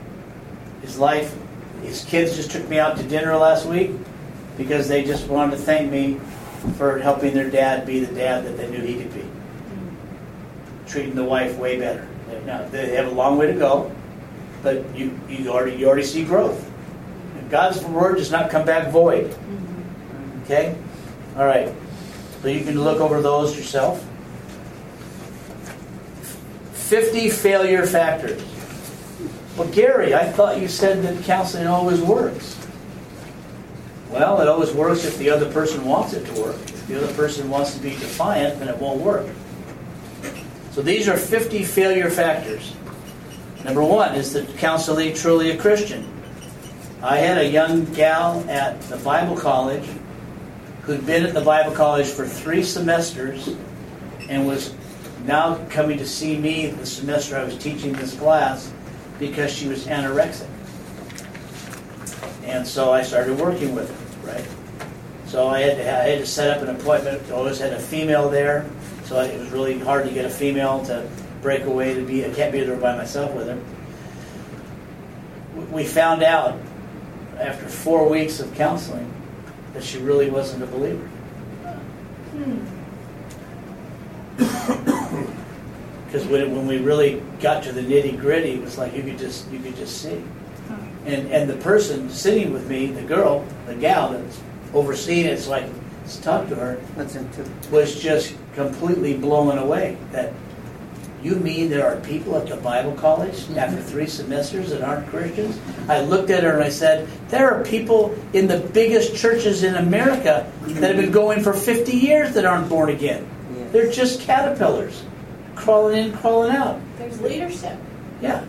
His kids just took me out to dinner last week because they just wanted to thank me for helping their dad be the dad that they knew he could be. Treating the wife way better. Now, they have a long way to go, but you already see growth. God's word does not come back void. Okay? All right. So you can look over those yourself. 50 failure factors. Well, Gary, I thought you said that counseling always works. Well, it always works if the other person wants it to work. If the other person wants to be defiant, then it won't work. So these are 50 failure factors. Number 1, is the counselee truly a Christian? I had a young gal at the Bible college who'd been at the Bible college for 3 semesters and was now coming to see me the semester I was teaching this class because she was anorexic. And so I started working with her, right? So I had to set up an appointment. I always had a female there, so it was really hard to get a female to break away to be. I can't be there by myself with her. We found out after 4 weeks of counseling that she really wasn't a believer. Because when we really got to the nitty gritty, it was like you could just see. And the person sitting with me, the gal that's overseeing it, so I could talk to her, was just completely blown away. That you mean there are people at the Bible college after 3 semesters that aren't Christians? I looked at her and I said, there are people in the biggest churches in America that have been going for 50 years that aren't born again. Yes. They're just caterpillars, crawling in, crawling out. There's leadership. Yeah.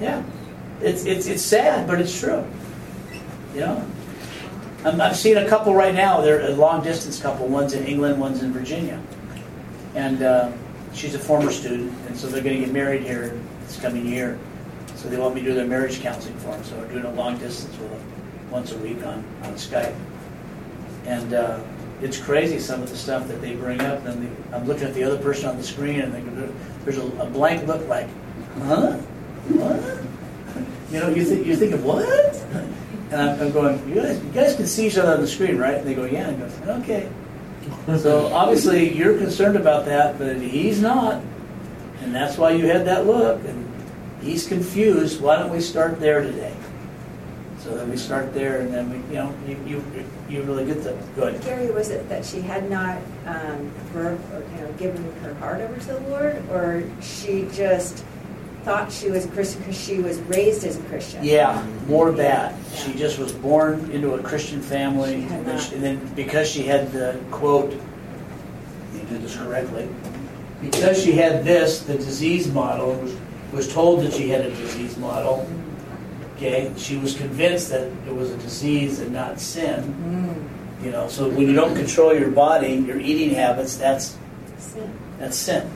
It's sad, but it's true. You know, I'm seeing a couple right now. They're a long distance couple. One's in England, one's in Virginia, and she's a former student, and so they're going to get married here this coming year. So they want me to do their marriage counseling for them. So we're doing a long distance with them once a week on Skype, and it's crazy some of the stuff that they bring up. And I'm looking at the other person on the screen, and there's a blank look like, huh? What? You know, you're thinking, what? And I'm going, you guys can see each other on the screen, right? And they go, yeah. And I go, okay. So obviously you're concerned about that, but he's not. And that's why you had that look. And he's confused. Why don't we start there today? So then we start there, and then you really get the good. Gary, was it that she had not given her heart over to the Lord, or she just thought she was a Christian because she was raised as a Christian? Yeah, more that. Yeah. She just was born into a Christian family, and then because she had the quote, you do this correctly, because she had the disease model, was told that she had a disease model. Okay, she was convinced that it was a disease and not sin. You know, so when you don't control your body, your eating habits, that's sin. That's sin.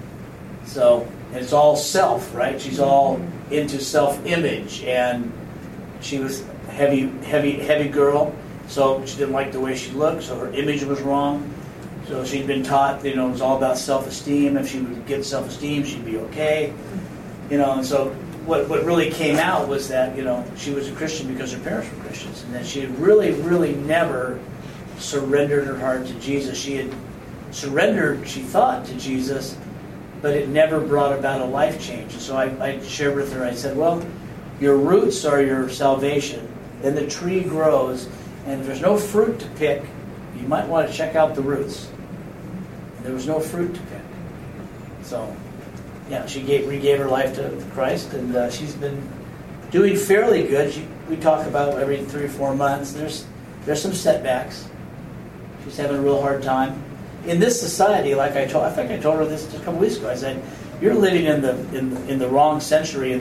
So it's all self, right? She's all into self-image, and she was heavy girl, so she didn't like the way she looked, so her image was wrong. So she'd been taught, it was all about self-esteem. If she would get self-esteem, she'd be okay. And so what really came out was that, she was a Christian because her parents were Christians, and that she had really, really never surrendered her heart to Jesus. She had surrendered, she thought, to Jesus, but it never brought about a life change. And so I shared with her, I said, well, your roots are your salvation. Then the tree grows, and if there's no fruit to pick, you might want to check out the roots. And there was no fruit to pick. So, yeah, she regave her life to Christ, and she's been doing fairly good. We talk about every 3 or 4 months. There's some setbacks. She's having a real hard time. In this society, like I think I told her this just a couple weeks ago. I said, "You're living in the wrong century,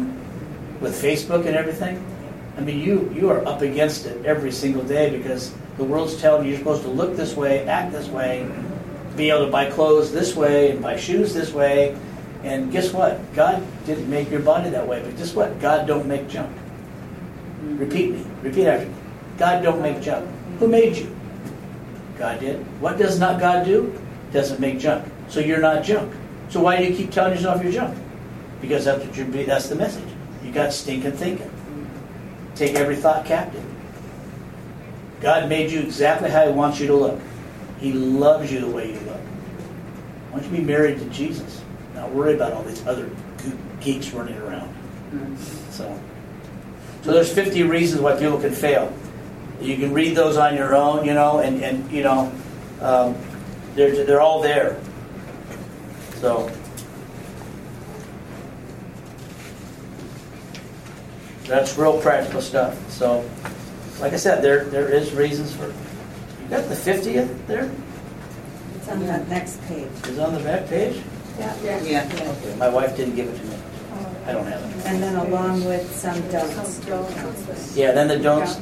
with Facebook and everything. I mean, you are up against it every single day because The world's telling you you're supposed to look this way, act this way, be able to buy clothes this way, and buy shoes this way. And guess what? God didn't make your body that way. But guess what? God don't make junk. Repeat me. Repeat after me. God don't make junk. Who made you? God did. What does not God do? Doesn't make junk. So you're not junk. So why do you keep telling yourself you're junk? Because that's the message. You got stinking thinking. Take every thought captive. God made you exactly how He wants you to look. He loves you the way you look. Why don't you be married to Jesus? Not worry about all these other geeks running around. So there's 50 reasons why people can fail. You can read those on your own, and they're all there. So that's real practical stuff. So, like I said, there is reasons for. You got the 50th there? It's on that next page. Is it on the back page? Yeah. Okay, my wife didn't give it to me. I don't have it. And then along with some don'ts. Yeah, then the don'ts.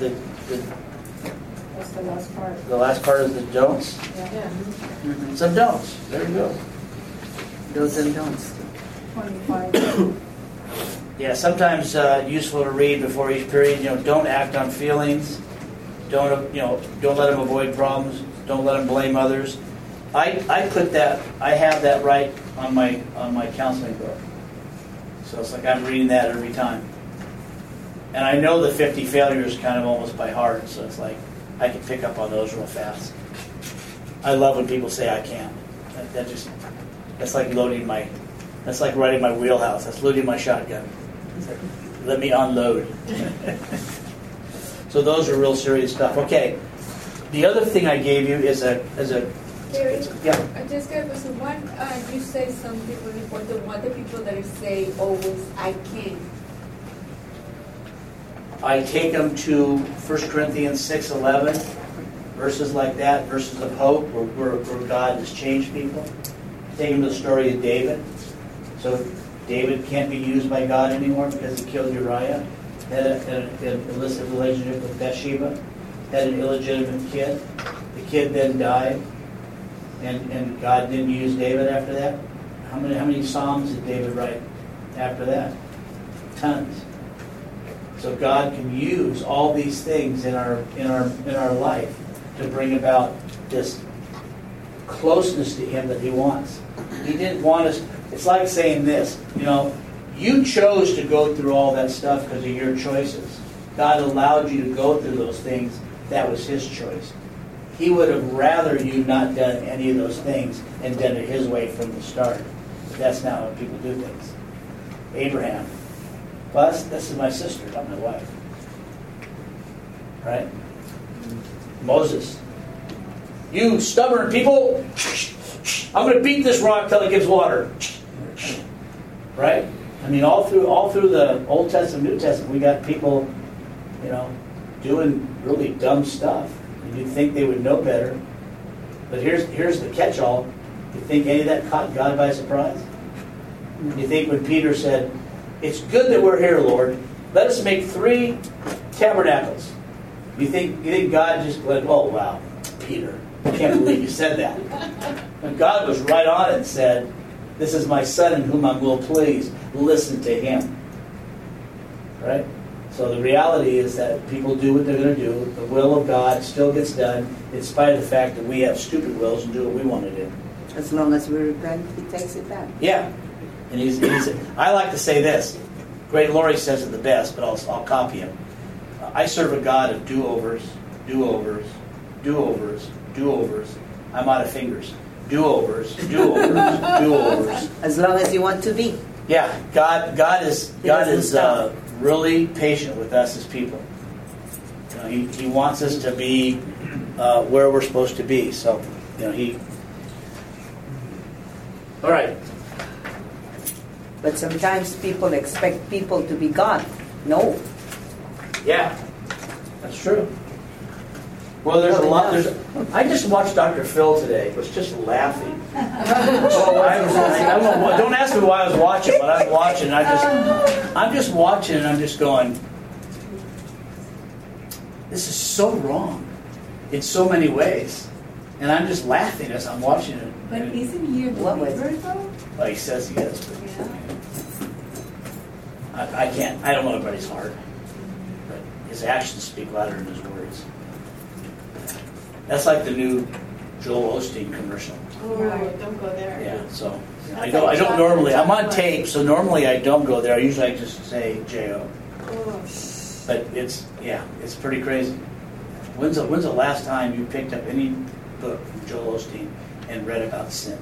That's the last part. The last part is the don'ts. Yeah. Some don'ts. There you go. Do's and don'ts. 25. Yeah, sometimes useful to read before each period. Don't act on feelings. Don't let them avoid problems. Don't let them blame others. I put that. I have that right on my counseling book. So it's like I'm reading that every time. And I know the 50 failures kind of almost by heart. So it's like I can pick up on those real fast. I love when people say I can't. That's like loading my. That's like riding my wheelhouse. That's loading my shotgun. It's like, let me unload. So those are real serious stuff. Okay. The other thing I gave you is a Gary, yeah. I just got a question. One, you say something really important. What the people that say always, I can't. I take them to 1 Corinthians 6:11, verses like that, verses of hope, where God has changed people. Take them to the story of David. So David can't be used by God anymore because he killed Uriah, had an illicit relationship with Bathsheba, had an illegitimate kid. The kid then died, and God didn't use David after that. How many Psalms did David write after that? Tons. So God can use all these things in our life to bring about this closeness to Him that He wants. He didn't want us. It's like saying this, you chose to go through all that stuff because of your choices. God allowed you to go through those things. That was His choice. He would have rather you not done any of those things and done it His way from the start. But that's not how people do things. Abraham. Well, this is my sister, not my wife. Right? Moses. You stubborn people, I'm going to beat this rock till it gives water. Right? I mean, all through the Old Testament, New Testament, we got people, doing really dumb stuff. And you'd think they would know better. But here's the catch-all. You think any of that caught God by surprise? You think when Peter said, "It's good that we're here, Lord. Let us make 3 tabernacles." You think God just went, "Oh wow, Peter, I can't believe you said that." And God was right on it and said, "This is my son in whom I'm well pleased. Listen to him." Right? So the reality is that people do what they're going to do. The will of God still gets done in spite of the fact that we have stupid wills and do what we want to do. As long as we repent, He takes it back. Yeah. And he's I like to say this. Great Laurie says it the best, but I'll copy him. I serve a God of do-overs, do-overs, do-overs, do-overs. I'm out of fingers. Do-overs, do-overs, do-overs. As long as you want to be. Yeah, God is really patient with us as people. He wants us to be where we're supposed to be. So, All right. But sometimes people expect people to be God. No. Yeah, that's true. Well, there's a lot. I just watched Dr. Phil today. Was just laughing. Don't ask me why I was watching, but I was watching. I'm just watching, and I'm just going, this is so wrong. in so many ways. And I'm just laughing as I'm watching it. But isn't he a What was believer though? Well, he says he is, but Yeah. I can't. I don't know everybody's heart, but his actions speak louder than his words. That's like the new Joel Osteen commercial. Oh, Right. don't go there. Yeah. So I That's don't. like I don't chocolate normally. I'm on chocolate. tape, so normally I don't go there. Usually I just say Jo. Oh. But it's pretty crazy. When's the last time you picked up any book from Joel Osteen and read about sin?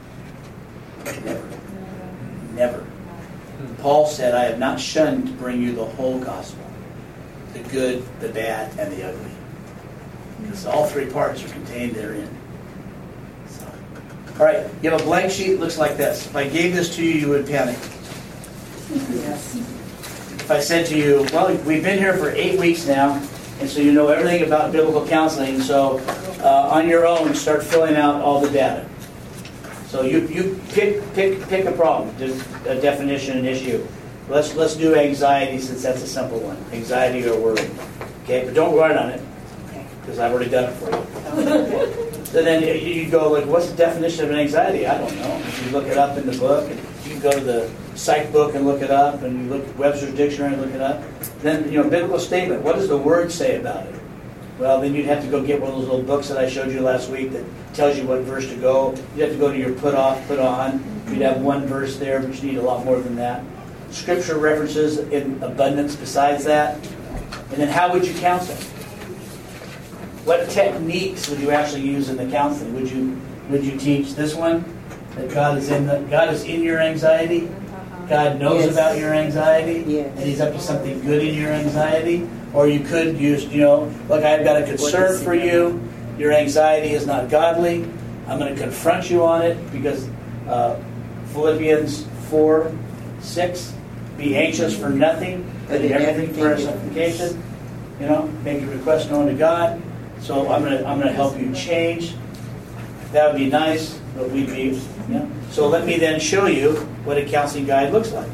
Never. Paul said, I have not shunned to bring you the whole gospel, the good, the bad, and the ugly. Because all three parts are contained therein. So. All right, you have a blank sheet, it looks like this. If I gave this to you, you would panic. Yes. If I said to you, well, we've been here for 8 weeks now, and so you know everything about biblical counseling, so on your own, start filling out all the data. So you pick a problem, a definition, an issue. Let's do anxiety, since that's a simple one. Anxiety or worry. Okay, but don't write on it, because I've already done it for you. So then you go like, what's the definition of an anxiety? I don't know. You look it up in the book, and you can go to the psych book and look it up, and you look at Webster's dictionary and look it up. Then biblical statement. What does the word say about it? Well, then you'd have to go get one of those little books that I showed you last week that tells you what verse to go. You'd have to go to your put off, put on. You'd have one verse there, but you need a lot more than that. Scripture references in abundance besides that. And then how would you counsel? What techniques would you actually use in the counseling? Would you teach this one? That God is in your anxiety? God knows Yes. about your anxiety? Yes. And He's up to something good in your anxiety? Or you could use, look, I've got a concern for you. Your anxiety is not godly. I'm going to confront you on it because Philippians 4:6, be anxious for nothing, but in everything prayer and supplication. Make your request known to God. So I'm going to help you change. That would be nice, but we'd be, So let me then show you what a counseling guide looks like.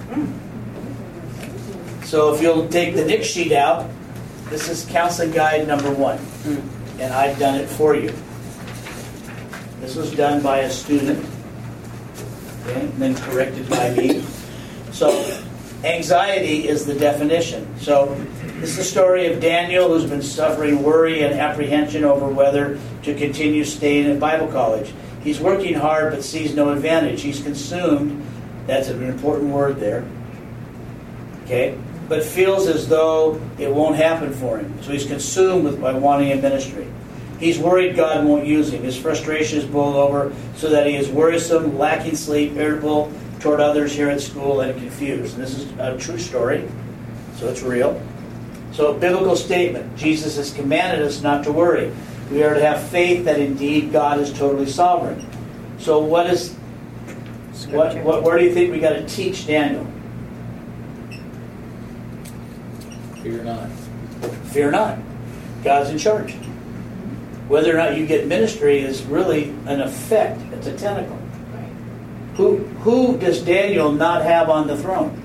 So if you'll take the Nick sheet out, this is counseling guide number 1. And I've done it for you. This was done by a student, okay, and then corrected by me. So anxiety is the definition. So this is the story of Daniel, who's been suffering worry and apprehension over whether to continue staying at Bible college. He's working hard but sees no advantage. He's consumed, that's an important word there, okay, but feels as though it won't happen for him. So he's consumed by wanting a ministry. He's worried God won't use him. His frustration is boiled over so that he is worrisome, lacking sleep, irritable toward others here at school, and confused. And this is a true story, so it's real. So a biblical statement. Jesus has commanded us not to worry. We are to have faith that indeed God is totally sovereign. So where do you think we got to teach Daniel? Fear not. Fear not. God's in charge. Whether or not you get ministry is really an effect. It's a tentacle. Who does Daniel not have on the throne?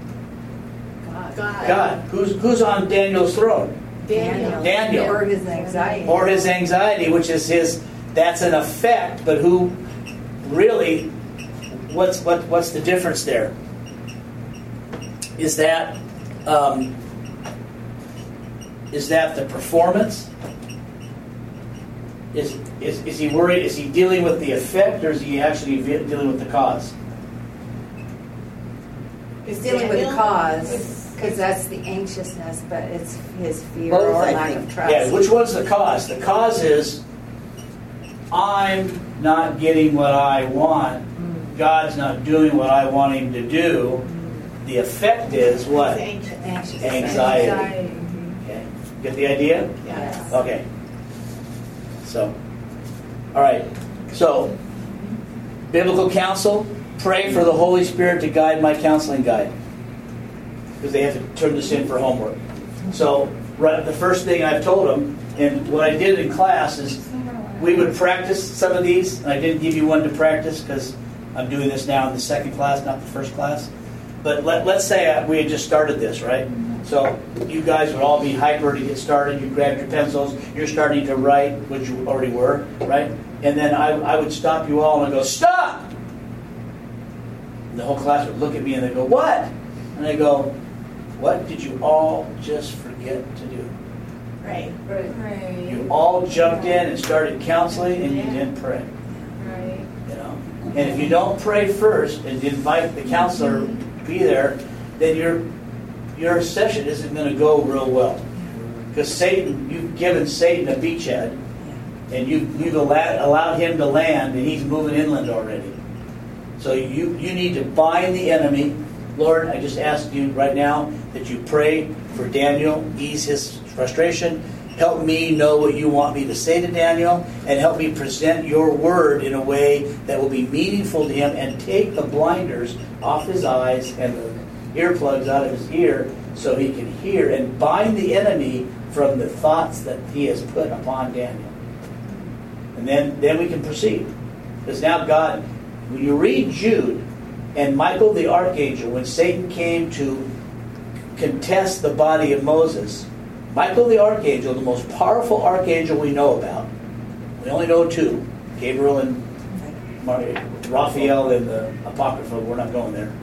God. Who's on Daniel's throne? Daniel. Or his anxiety. Or his anxiety, which is that's an effect, but who really, what's the difference there? Is that the performance? Is he worried? Is he dealing with the effect, or is he actually dealing with the cause? He's dealing with the cause, because that's the anxiousness, but it's his fear Both, or I lack think. of trust. Yeah, which one's the cause? The cause is I'm not getting what I want. God's not doing what I want him to do. The effect is what? Anxious. Anxiety. Okay. Get the idea? Yes. Okay. So, all right. So, biblical counsel, pray for the Holy Spirit to guide my counseling guide. Because they have to turn this in for homework. So, the first thing I've told them, and what I did in class is we would practice some of these. And I didn't give you one to practice because I'm doing this now in the second class, not the first class. But let's say we had just started this, right? So you guys would all be hyper to get started. You grabbed your pencils. You're starting to write, which you already were, right? And then I would stop you all and I'd go, stop! And the whole class would look at me and they'd go, what? And I go, what did you all just forget to do? Right. You all jumped in and started counseling and you didn't pray. Right. You know? And if you don't pray first and invite the counselor to be there, then your session isn't going to go real well. Because Satan, you've given Satan a beachhead, and you've allowed him to land, and he's moving inland already. So you need to bind the enemy. Lord, I just ask you right now that you pray for Daniel, ease his frustration. Help me know what you want me to say to Daniel, and help me present your word in a way that will be meaningful to him, and take the blinders off his eyes and the earplugs out of his ear so he can hear, and bind the enemy from the thoughts that he has put upon Daniel. And then we can proceed. Because now God, when you read Jude and Michael the archangel, when Satan came to contest the body of Moses, Michael the archangel, the most powerful archangel we know about, we only know two, Gabriel and Raphael in the Apocrypha, we're not going there.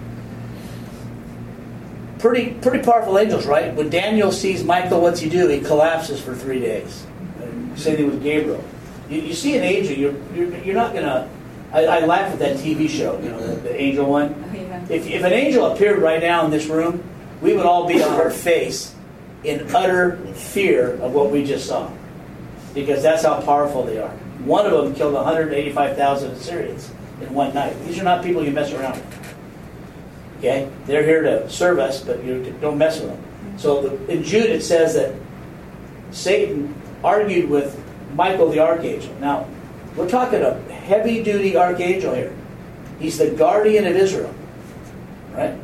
Pretty powerful angels, right? When Daniel sees Michael, what's he do? He collapses for 3 days. Same thing with Gabriel. You see an angel, you're not going to... I laugh at that TV show, you know, the angel one. If an angel appeared right now in this room, we would all be on our face in utter fear of what we just saw. Because that's how powerful they are. One of them killed 185,000 Assyrians in one night. These are not people you mess around with. Okay? They're here to serve us, but you don't mess with them. So in Jude it says that Satan argued with Michael the archangel. Now, we're talking a heavy-duty archangel here. He's the guardian of Israel. Right?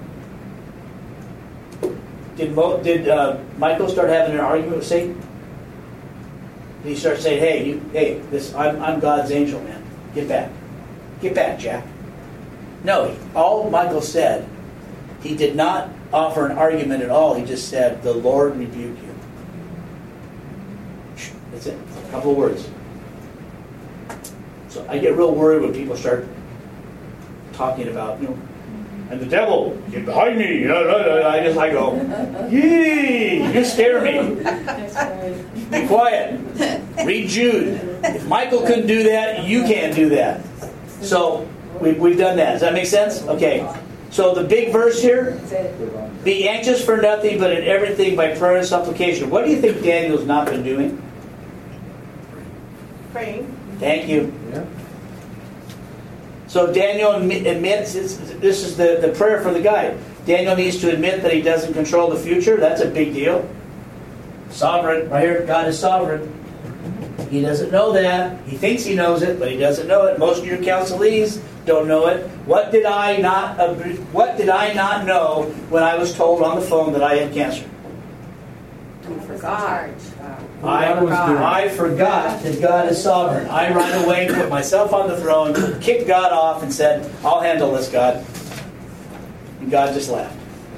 Did Michael start having an argument with Satan? Did he start saying, I'm God's angel, man. Get back. Get back, Jack. No, all Michael said, he did not offer an argument at all. He just said, the Lord rebuke you. That's it. A couple of words. So I get real worried when people start talking about, and the devil, get behind me. I go, yee, you scare me. Be quiet. Read Jude. If Michael couldn't do that, you can't do that. So we've done that. Does that make sense? Okay. So the big verse here, be anxious for nothing, but in everything by prayer and supplication. What do you think Daniel's not been doing? Praying. Thank you. Yeah. So Daniel admits, this is the prayer for the guy. Daniel needs to admit that he doesn't control the future. That's a big deal. Sovereign. Right here, God is sovereign. He doesn't know that. He thinks he knows it, but he doesn't know it. Most of your counselees don't know it. What did I not know when I was told on the phone that I had cancer? You forgot. I forgot that God is sovereign. I right away put myself on the throne, kicked God off, and said, I'll handle this, God. And God just laughed.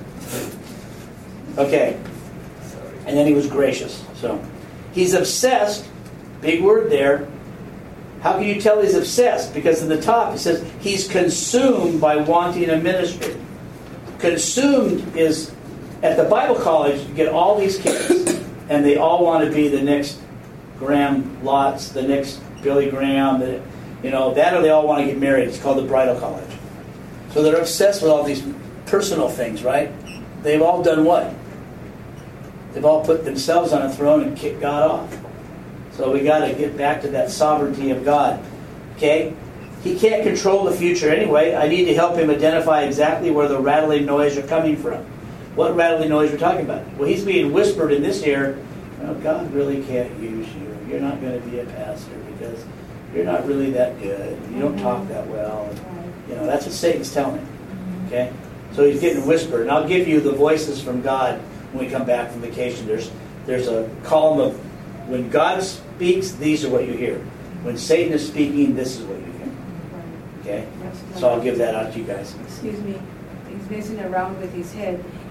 Okay. And then he was gracious. So he's obsessed. Big word there. How can you tell he's obsessed? Because in the top it says he's consumed by wanting a ministry. Consumed is, at the Bible college, you get all these kids, and they all want to be the next Graham Lotz, the next Billy Graham, that or they all want to get married. It's called the bridal college. So they're obsessed with all these personal things, right? They've all done what? They've all put themselves on a throne and kicked God off. So we got to get back to that sovereignty of God. Okay? He can't control the future anyway. I need to help him identify exactly where the rattling noise are coming from. What rattling noise we're talking about? Well, he's being whispered in this ear, God really can't use you. You're not going to be a pastor because you're not really that good. You don't talk that well. And, that's what Satan's telling him. Okay? So he's getting whispered. And I'll give you the voices from God when we come back from vacation. There's a column of, when God speaks, these are what you hear. When Satan is speaking, this is what you hear. Okay? So I'll give that out to you guys. Excuse me. He's messing around with his head.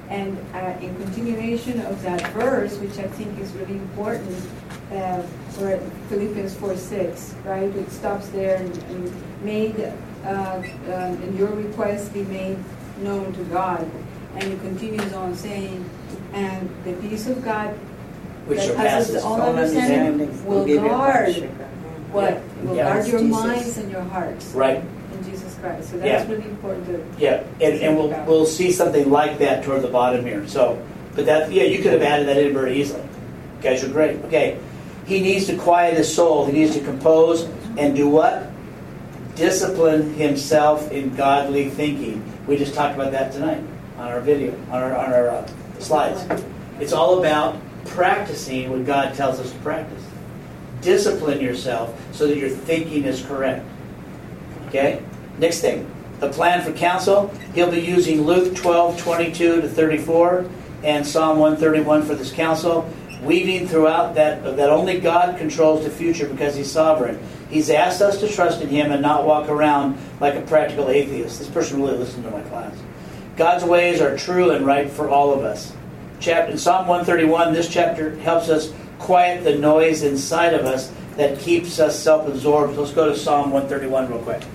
And in continuation of that verse, which I think is really important, for Philippians 4:6, right? It stops there and made, and your requests be made known to God. And it continues on saying, and the peace of God Which that surpasses passes all all understanding will give you guard pleasure. what? Will Yeah. guard your Jesus. minds and your hearts Right. in Jesus Christ. So Yeah. that's really important to Yeah, and we'll see something like that toward the bottom here. So, but that, yeah, you could have added that in very easily. You guys are great. Okay, he needs to quiet his soul. He needs to compose and do what? Discipline himself in godly thinking. We just talked about that tonight on our video, on our slides. It's all about practicing what God tells us to practice. Discipline yourself so that your thinking is correct. Okay? Next thing, the plan for counsel. He'll be using Luke 12:22 to 34 and Psalm 131 for this counsel, weaving throughout that only God controls the future because He's sovereign. He's asked us to trust in Him and not walk around like a practical atheist. This person really listened to my class. God's ways are true and right for all of us. In Psalm 131, this chapter helps us quiet the noise inside of us that keeps us self-absorbed. Let's go to Psalm 131 real quick.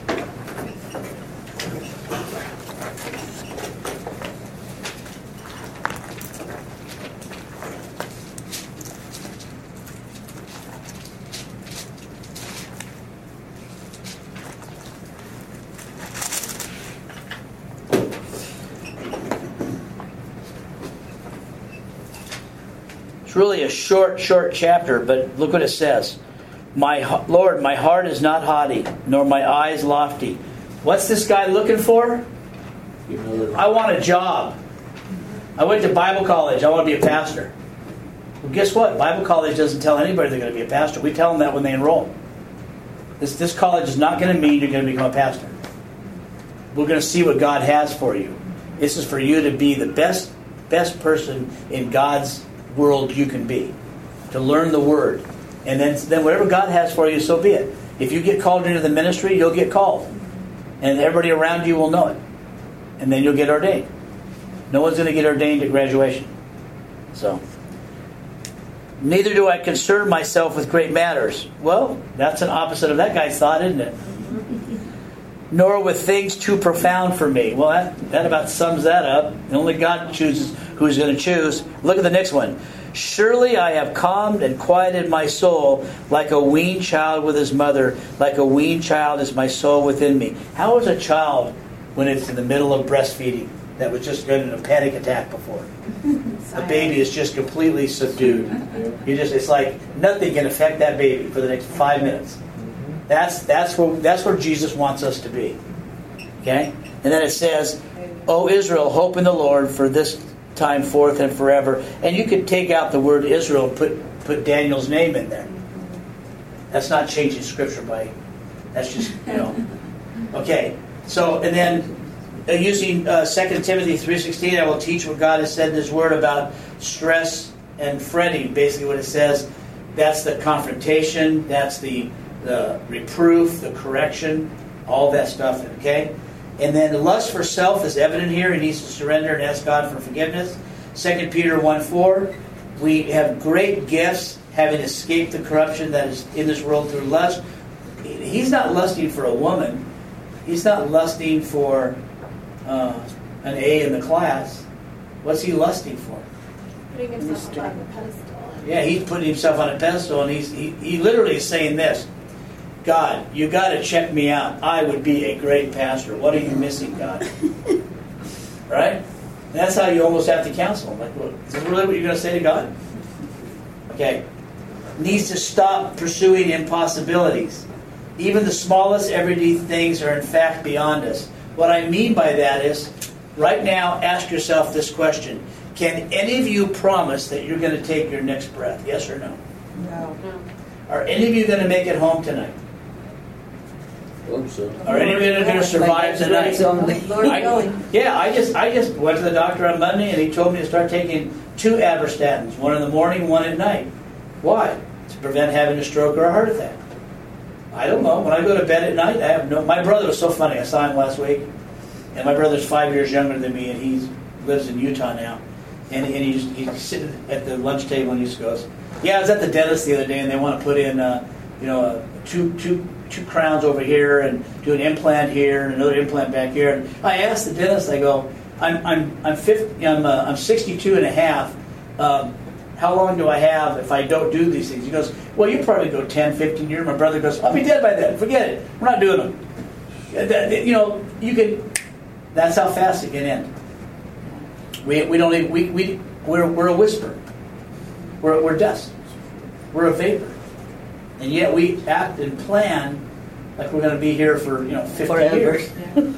It's really a short chapter, but look what it says. Lord, my heart is not haughty, nor my eyes lofty. What's this guy looking for? I want a job. I went to Bible college. I want to be a pastor. Well, guess what? Bible college doesn't tell anybody they're going to be a pastor. We tell them that when they enroll. This college is not going to mean you're going to become a pastor. We're going to see what God has for you. This is for you to be the best person in God's world you can be. To learn the Word. And then whatever God has for you, so be it. If you get called into the ministry, you'll get called. And everybody around you will know it. And then you'll get ordained. No one's going to get ordained at graduation. So, neither do I concern myself with great matters. Well, that's an opposite of that guy's thought, isn't it? Nor with things too profound for me. Well, that about sums that up. Only God chooses who's going to choose. Look at the next one. Surely I have calmed and quieted my soul like a weaned child with his mother. Like a weaned child is my soul within me. How is a child when it's in the middle of breastfeeding that was just getting a panic attack before? The baby is just completely subdued. It's like nothing can affect that baby for the next 5 minutes. That's where Jesus wants us to be. Okay? And then it says, O Israel, hope in the Lord for this time forth and forever. And you could take out the word Israel and put Daniel's name in there. That's not changing Scripture that's just, Okay. So, and then using 2 Timothy 3:16, I will teach what God has said in His Word about stress and fretting. Basically what it says, that's the confrontation, that's the reproof, the correction, all that stuff, okay? And then the lust for self is evident here. He needs to surrender and ask God for forgiveness. 2 Peter 1:4, we have great gifts, having escaped the corruption that is in this world through lust. He's not lusting for a woman. He's not lusting for an A in the class. What's he lusting for? Putting himself on the pedestal. Yeah, he's putting himself on a pedestal, and he literally is saying this. God, you got to check me out. I would be a great pastor. What are you missing, God? Right? That's how you almost have to counsel him. Like, well, is this really what you're going to say to God? Okay. Needs to stop pursuing impossibilities. Even the smallest everyday things are in fact beyond us. What I mean by that is, right now, ask yourself this question. Can any of you promise that you're going to take your next breath? Yes or no? No. Are any of you going to make it home tonight? Hope so. Are any of you going to survive the night? I just went to the doctor on Monday and he told me to start taking 2 atorvastatins, one in the morning, one at night. Why? To prevent having a stroke or a heart attack. I don't know. When I go to bed at night, my brother was so funny. I saw him last week, and my brother's 5 years younger than me, and he's lives in Utah now, and he's sitting at the lunch table and he just goes, "Yeah, I was at the dentist the other day and they want to put in two crowns over here and do an implant here and another implant back here." And I asked the dentist, I go, I'm 62 and a half. How long do I have if I don't do these things? He goes, "Well, you probably go 10, 15 years." My brother goes, "I'll be dead by then. Forget it. We're not doing them." You can. That's how fast it can end. We're a whisper. We're dust. We're a vapor, and yet we act and plan like we're going to be here for 50 years.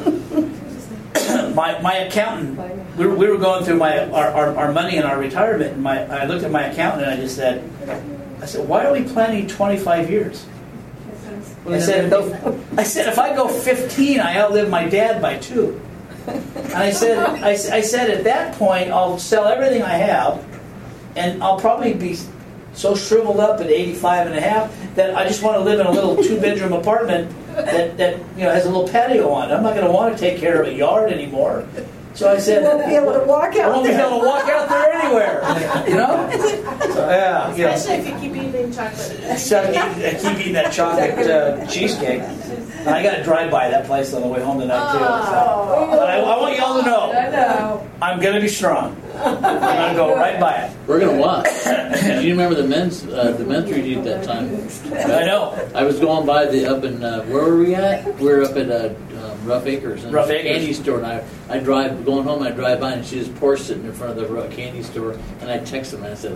My accountant, we were going through our money and our retirement, and I looked at my accountant and I said, "Why are we planning 25 years?" I said, "If I go 15, I outlive my dad by 2." And I said, "At that point, I'll sell everything I have, and I'll probably be so shriveled up at 85 and a half that I just want to live in a little 2-bedroom apartment that has a little patio on it. I'm not going to want to take care of a yard anymore." So I said, "You won't be able to walk out. I won't be able to walk out there anywhere." So, yeah. Especially if you keep eating chocolate. So I keep eating that chocolate cheesecake. And I got to drive by that place on the way home tonight too. So. But I want y'all to know, I'm going to be strong. I'm going to go right by it. We're going to watch. Do you remember the men's retreat at that time? I know. I was going by up in where were we at? We were up at Rough Acres. And Rough there's a Acres. candy store, and I drive going home. I drive by, and she just Porsche sitting in front of the candy store, and I text them and I said,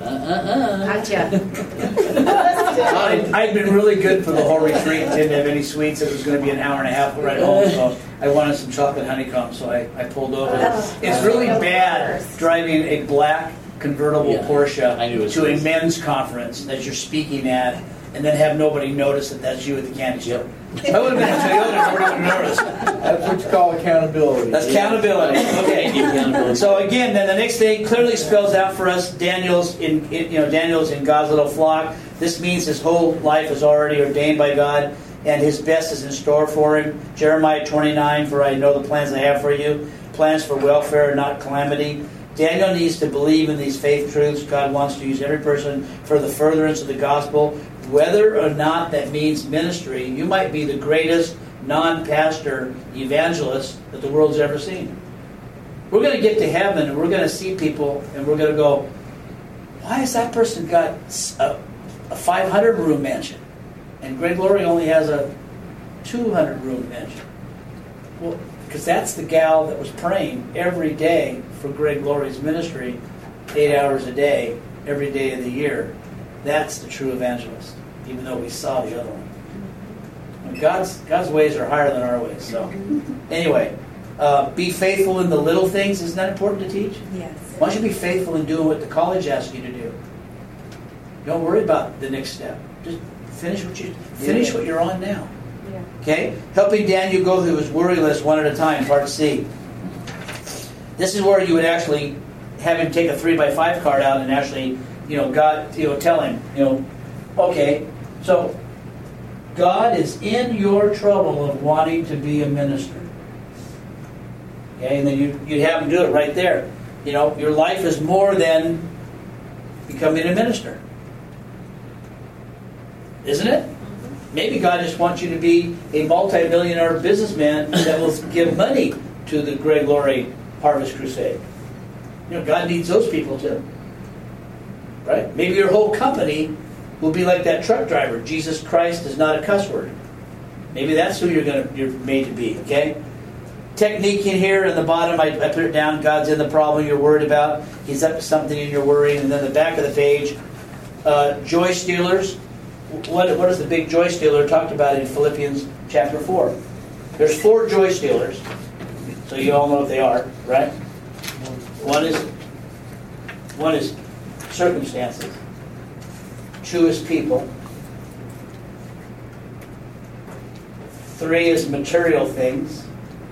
I'd been really good for the whole retreat. Didn't have any sweets. It was going to be an hour and a half right home, so I wanted some chocolate honeycomb, so I pulled over. It's really bad driving a black convertible Porsche to a men's conference that you're speaking at, and then have nobody notice that that's you at the candy store. I would have been a Toyota, nobody would have noticed. That's what you call accountability. That's accountability. Okay. So again, then the next thing clearly spells out for us Daniel's in God's little flock. This means his whole life is already ordained by God, and his best is in store for him. Jeremiah 29, "For I know the plans I have for you, plans for welfare and not calamity." Daniel needs to believe in these faith truths. God wants to use every person for the furtherance of the gospel, whether or not that means ministry. You might be the greatest non-pastor evangelist that the world's ever seen. We're going to get to heaven and we're going to see people and we're going to go, "Why has that person got a 500-room mansion and Greg Laurie only has a 200-room mansion?" Well, because that's the gal that was praying every day for Greg Laurie's ministry, 8 hours a day, every day of the year. That's the true evangelist, even though we saw the other one. And God's ways are higher than our ways. So, anyway, be faithful in the little things. Isn't that important to teach? Yes. Why don't you be faithful in doing what the college asks you to do? Don't worry about the next step. Just finish what you're on now. Okay? Helping Daniel go through his worry list one at a time, part C. This is where you would actually have him take a 3x5 card out and actually, tell him, okay, so God is in your trouble of wanting to be a minister. Okay, and then you'd have him do it right there. Your life is more than becoming a minister. Isn't it? Maybe God just wants you to be a multi-millionaire businessman that will give money to the Greg Laurie Harvest Crusade. God needs those people too. Right? Maybe your whole company will be like that truck driver. Jesus Christ is not a cuss word. Maybe that's who you're made to be. Okay? Technique in here in the bottom, I put it down. God's in the problem you're worried about. He's up to something in your worry. And then the back of the page, joy stealers. What is the big joy stealer talked about in Philippians chapter 4? There's 4 joy stealers. So you all know what they are, right? One is circumstances. 2 is people. 3 is material things.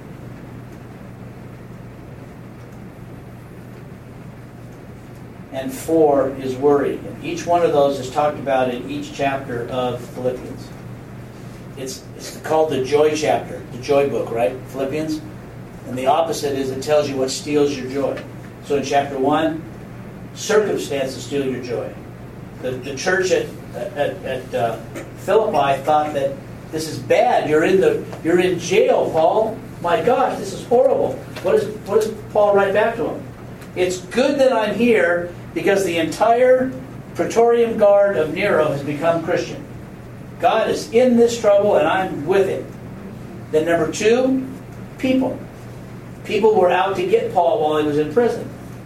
And 4 is worry. And each one of those is talked about in each chapter of Philippians. It's called the joy chapter, the joy book, right? Philippians. And the opposite is it tells you what steals your joy. So in chapter 1, circumstances steal your joy. The church at Philippi thought that this is bad. You're in jail, Paul. My gosh, this is horrible. What does Paul write back to him? It's good that I'm here because the entire Praetorian Guard of Nero has become Christian. God is in this trouble and I'm with it. Then number 2, people. People were out to get Paul while he was in prison.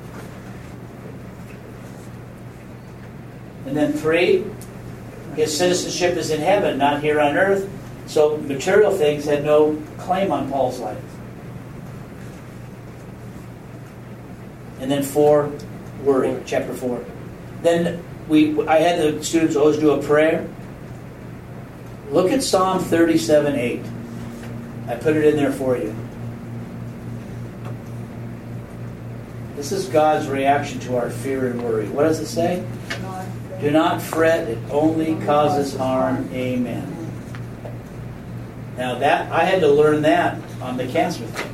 And then 3, his citizenship is in heaven, not here on earth. So material things had no claim on Paul's life. And then 4, worry, chapter 4. Then I had the students always do a prayer. Look at Psalm 37:8. I put it in there for you. This is God's reaction to our fear and worry. What does it say? Do not fret, it only causes harm. Amen. Now that I had to learn that on the cancer thing.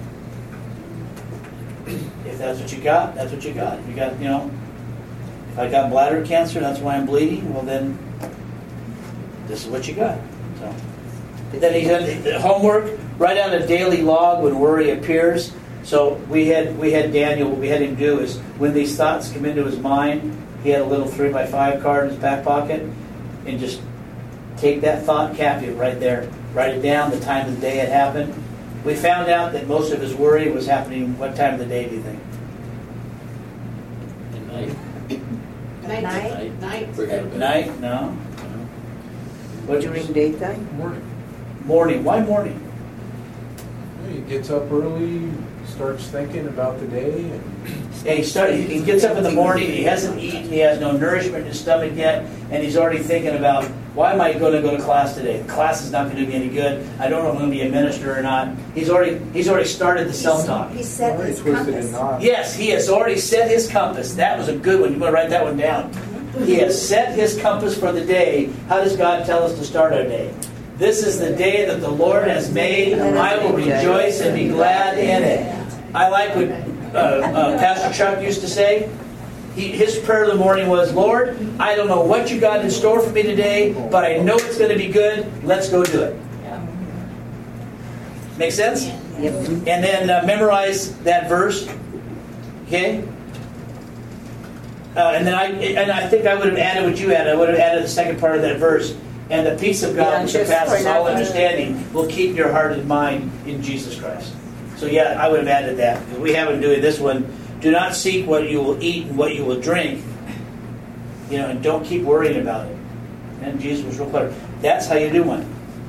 If that's what you got, that's what you got. If you got, if I got bladder cancer, that's why I'm bleeding. Well, then this is what you got. So then he said, homework. Write out a daily log when worry appears. So we had Daniel. What we had him do is when these thoughts come into his mind, he had a little 3x5 card in his back pocket, and just take that thought captive right there. Write it down, the time of the day it happened. We found out that most of his worry was happening. What time of the day do you think? At night. Night. Night? No. What During daytime? Morning. Why morning? He gets up early, starts thinking about the day. Yeah, he gets up in the morning, he hasn't eaten, he has no nourishment in his stomach yet, and he's already thinking about, why am I going to go to class today? The class is not going to do me any good. I don't know if I'm going to be a minister or not. He's already started the self-talk. He set his compass. Yes, he has already set his compass. That was a good one. You want to write that one down. He has set his compass for the day. How does God tell us to start our day? This is the day that the Lord has made. I will rejoice and be glad in it. I like what Pastor Chuck used to say. His prayer in the morning was, Lord, I don't know what you got in store for me today, but I know it's going to be good. Let's go do it. Make sense? Yep. And then memorize that verse. Okay? And I think I would have added what you added. I would have added the second part of that verse. And the peace of God, which surpasses all understanding, will keep your heart and mind in Jesus Christ. So yeah, I would have added that. We have been doing this one. Do not seek what you will eat and what you will drink. And don't keep worrying about it. And Jesus was real clear. That's how you do one.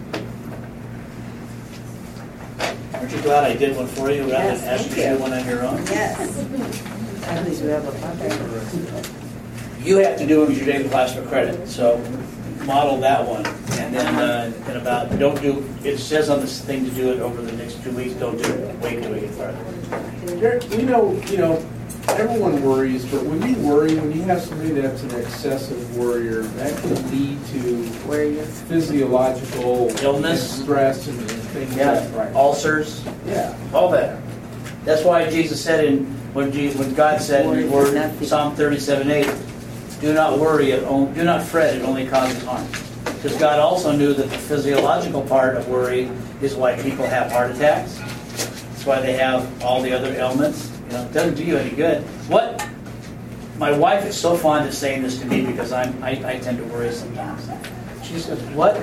Aren't you glad I did one for you rather than ask you to do one on your own? Yes. At least we have a project. You have to do them because you're taking the class for credit. So model that one. And then don't do, it says on this thing to do it over the next 2 weeks. Don't do it. Wait till we get farther. Everyone worries, but when you have somebody that's an excessive worrier, that can lead to physiological illness, stress, and things like that. Ulcers, all that. That's why Jesus said when God said in the word Psalm 37:8, do not worry, do not fret, it only causes harm. Because God also knew that the physiological part of worry is why people have heart attacks. That's why they have all the other ailments. It doesn't do you any good. My wife is so fond of saying this to me because I tend to worry sometimes. She says, what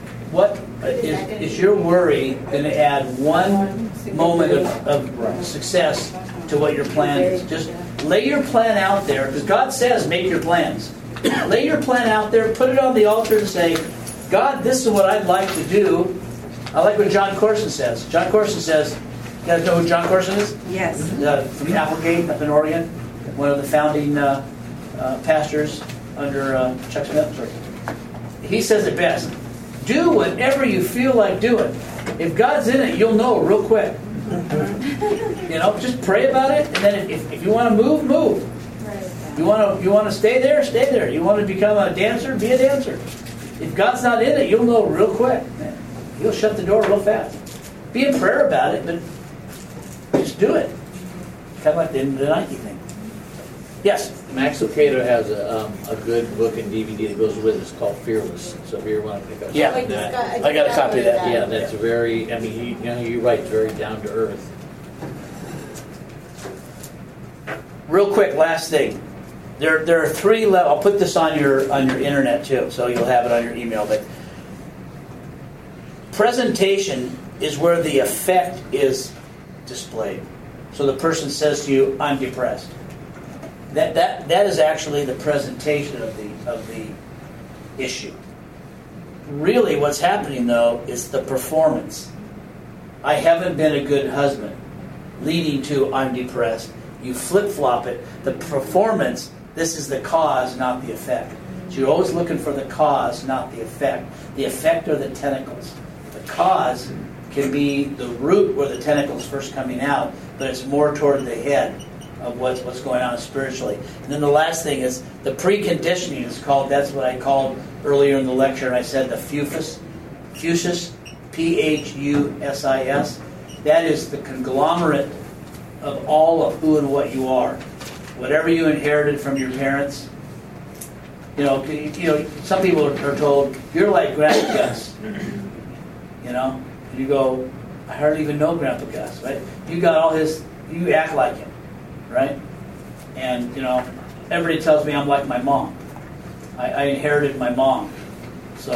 is your worry going to add one moment of success to what your plan is? Just lay your plan out there, because God says make your plans. Lay your plan out there, put it on the altar and say, God, this is what I'd like to do. I like what John Corson says. John Corson says, you guys know who John Corson is? Yes. From Applegate up in Oregon, one of the founding pastors under Chuck Smith. He says it best. Do whatever you feel like doing. If God's in it, you'll know real quick. Just pray about it, and then if you want to move. You want to stay there, stay there. You want to become a dancer, be a dancer. If God's not in it, you'll know real quick. He'll shut the door real fast. Be in prayer about it, but just do it. Kind of like the Nike thing. Yes. Max Lucado has a good book and DVD that goes with it. It's called Fearless. So if you ever want to pick up Yeah. something like that. I got a copy of that. Yeah, that's very, I mean, you're right, very down to earth. Real quick, last thing. There are 3 levels. I'll put this on your internet too, so you'll have it on your email. But presentation is where the effect is displayed. So the person says to you, "I'm depressed." That is actually the presentation of the issue. Really, what's happening though is the performance. I haven't been a good husband, leading to I'm depressed. You flip-flop it. The performance, this is the cause, not the effect. So you're always looking for the cause, not the effect. The effect are the tentacles. The cause can be the root where the tentacles first coming out, but it's more toward the head of what's going on spiritually. And then the last thing is the preconditioning is called, that's what I called earlier in the lecture, and I said the fusus, P-H-U-S-I-S. That is the conglomerate of all of who and what you are. Whatever you inherited from your parents. Some people are told, you're like Grandpa Gus. And you go, I hardly even know Grandpa Gus, right? You act like him, right? And, everybody tells me I'm like my mom. I inherited my mom. So,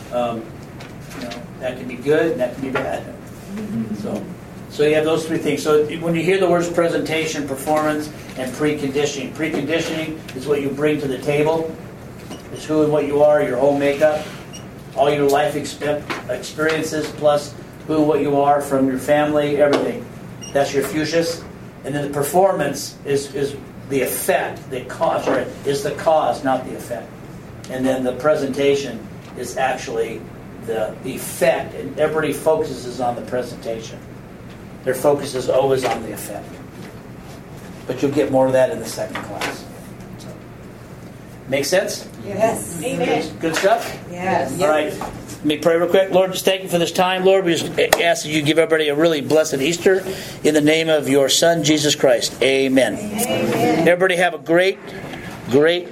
that can be good and that can be bad. So you have those 3 things. So when you hear the words presentation, performance, and preconditioning. Preconditioning is what you bring to the table. It's who and what you are, your whole makeup, all your life experiences, plus who and what you are from your family, everything. That's your fuchsias. And then the performance is the effect, the cause, is the cause, not the effect. And then the presentation is actually the effect, and everybody focuses on the presentation. Their focus is always on the effect. But you'll get more of that in the second class. Make sense? Yes. Amen. Good stuff? Yes. All right. Let me pray real quick. Lord, just thank you for this time. Lord, we just ask that you give everybody a really blessed Easter in the name of your Son, Jesus Christ. Amen. Amen. Everybody have a great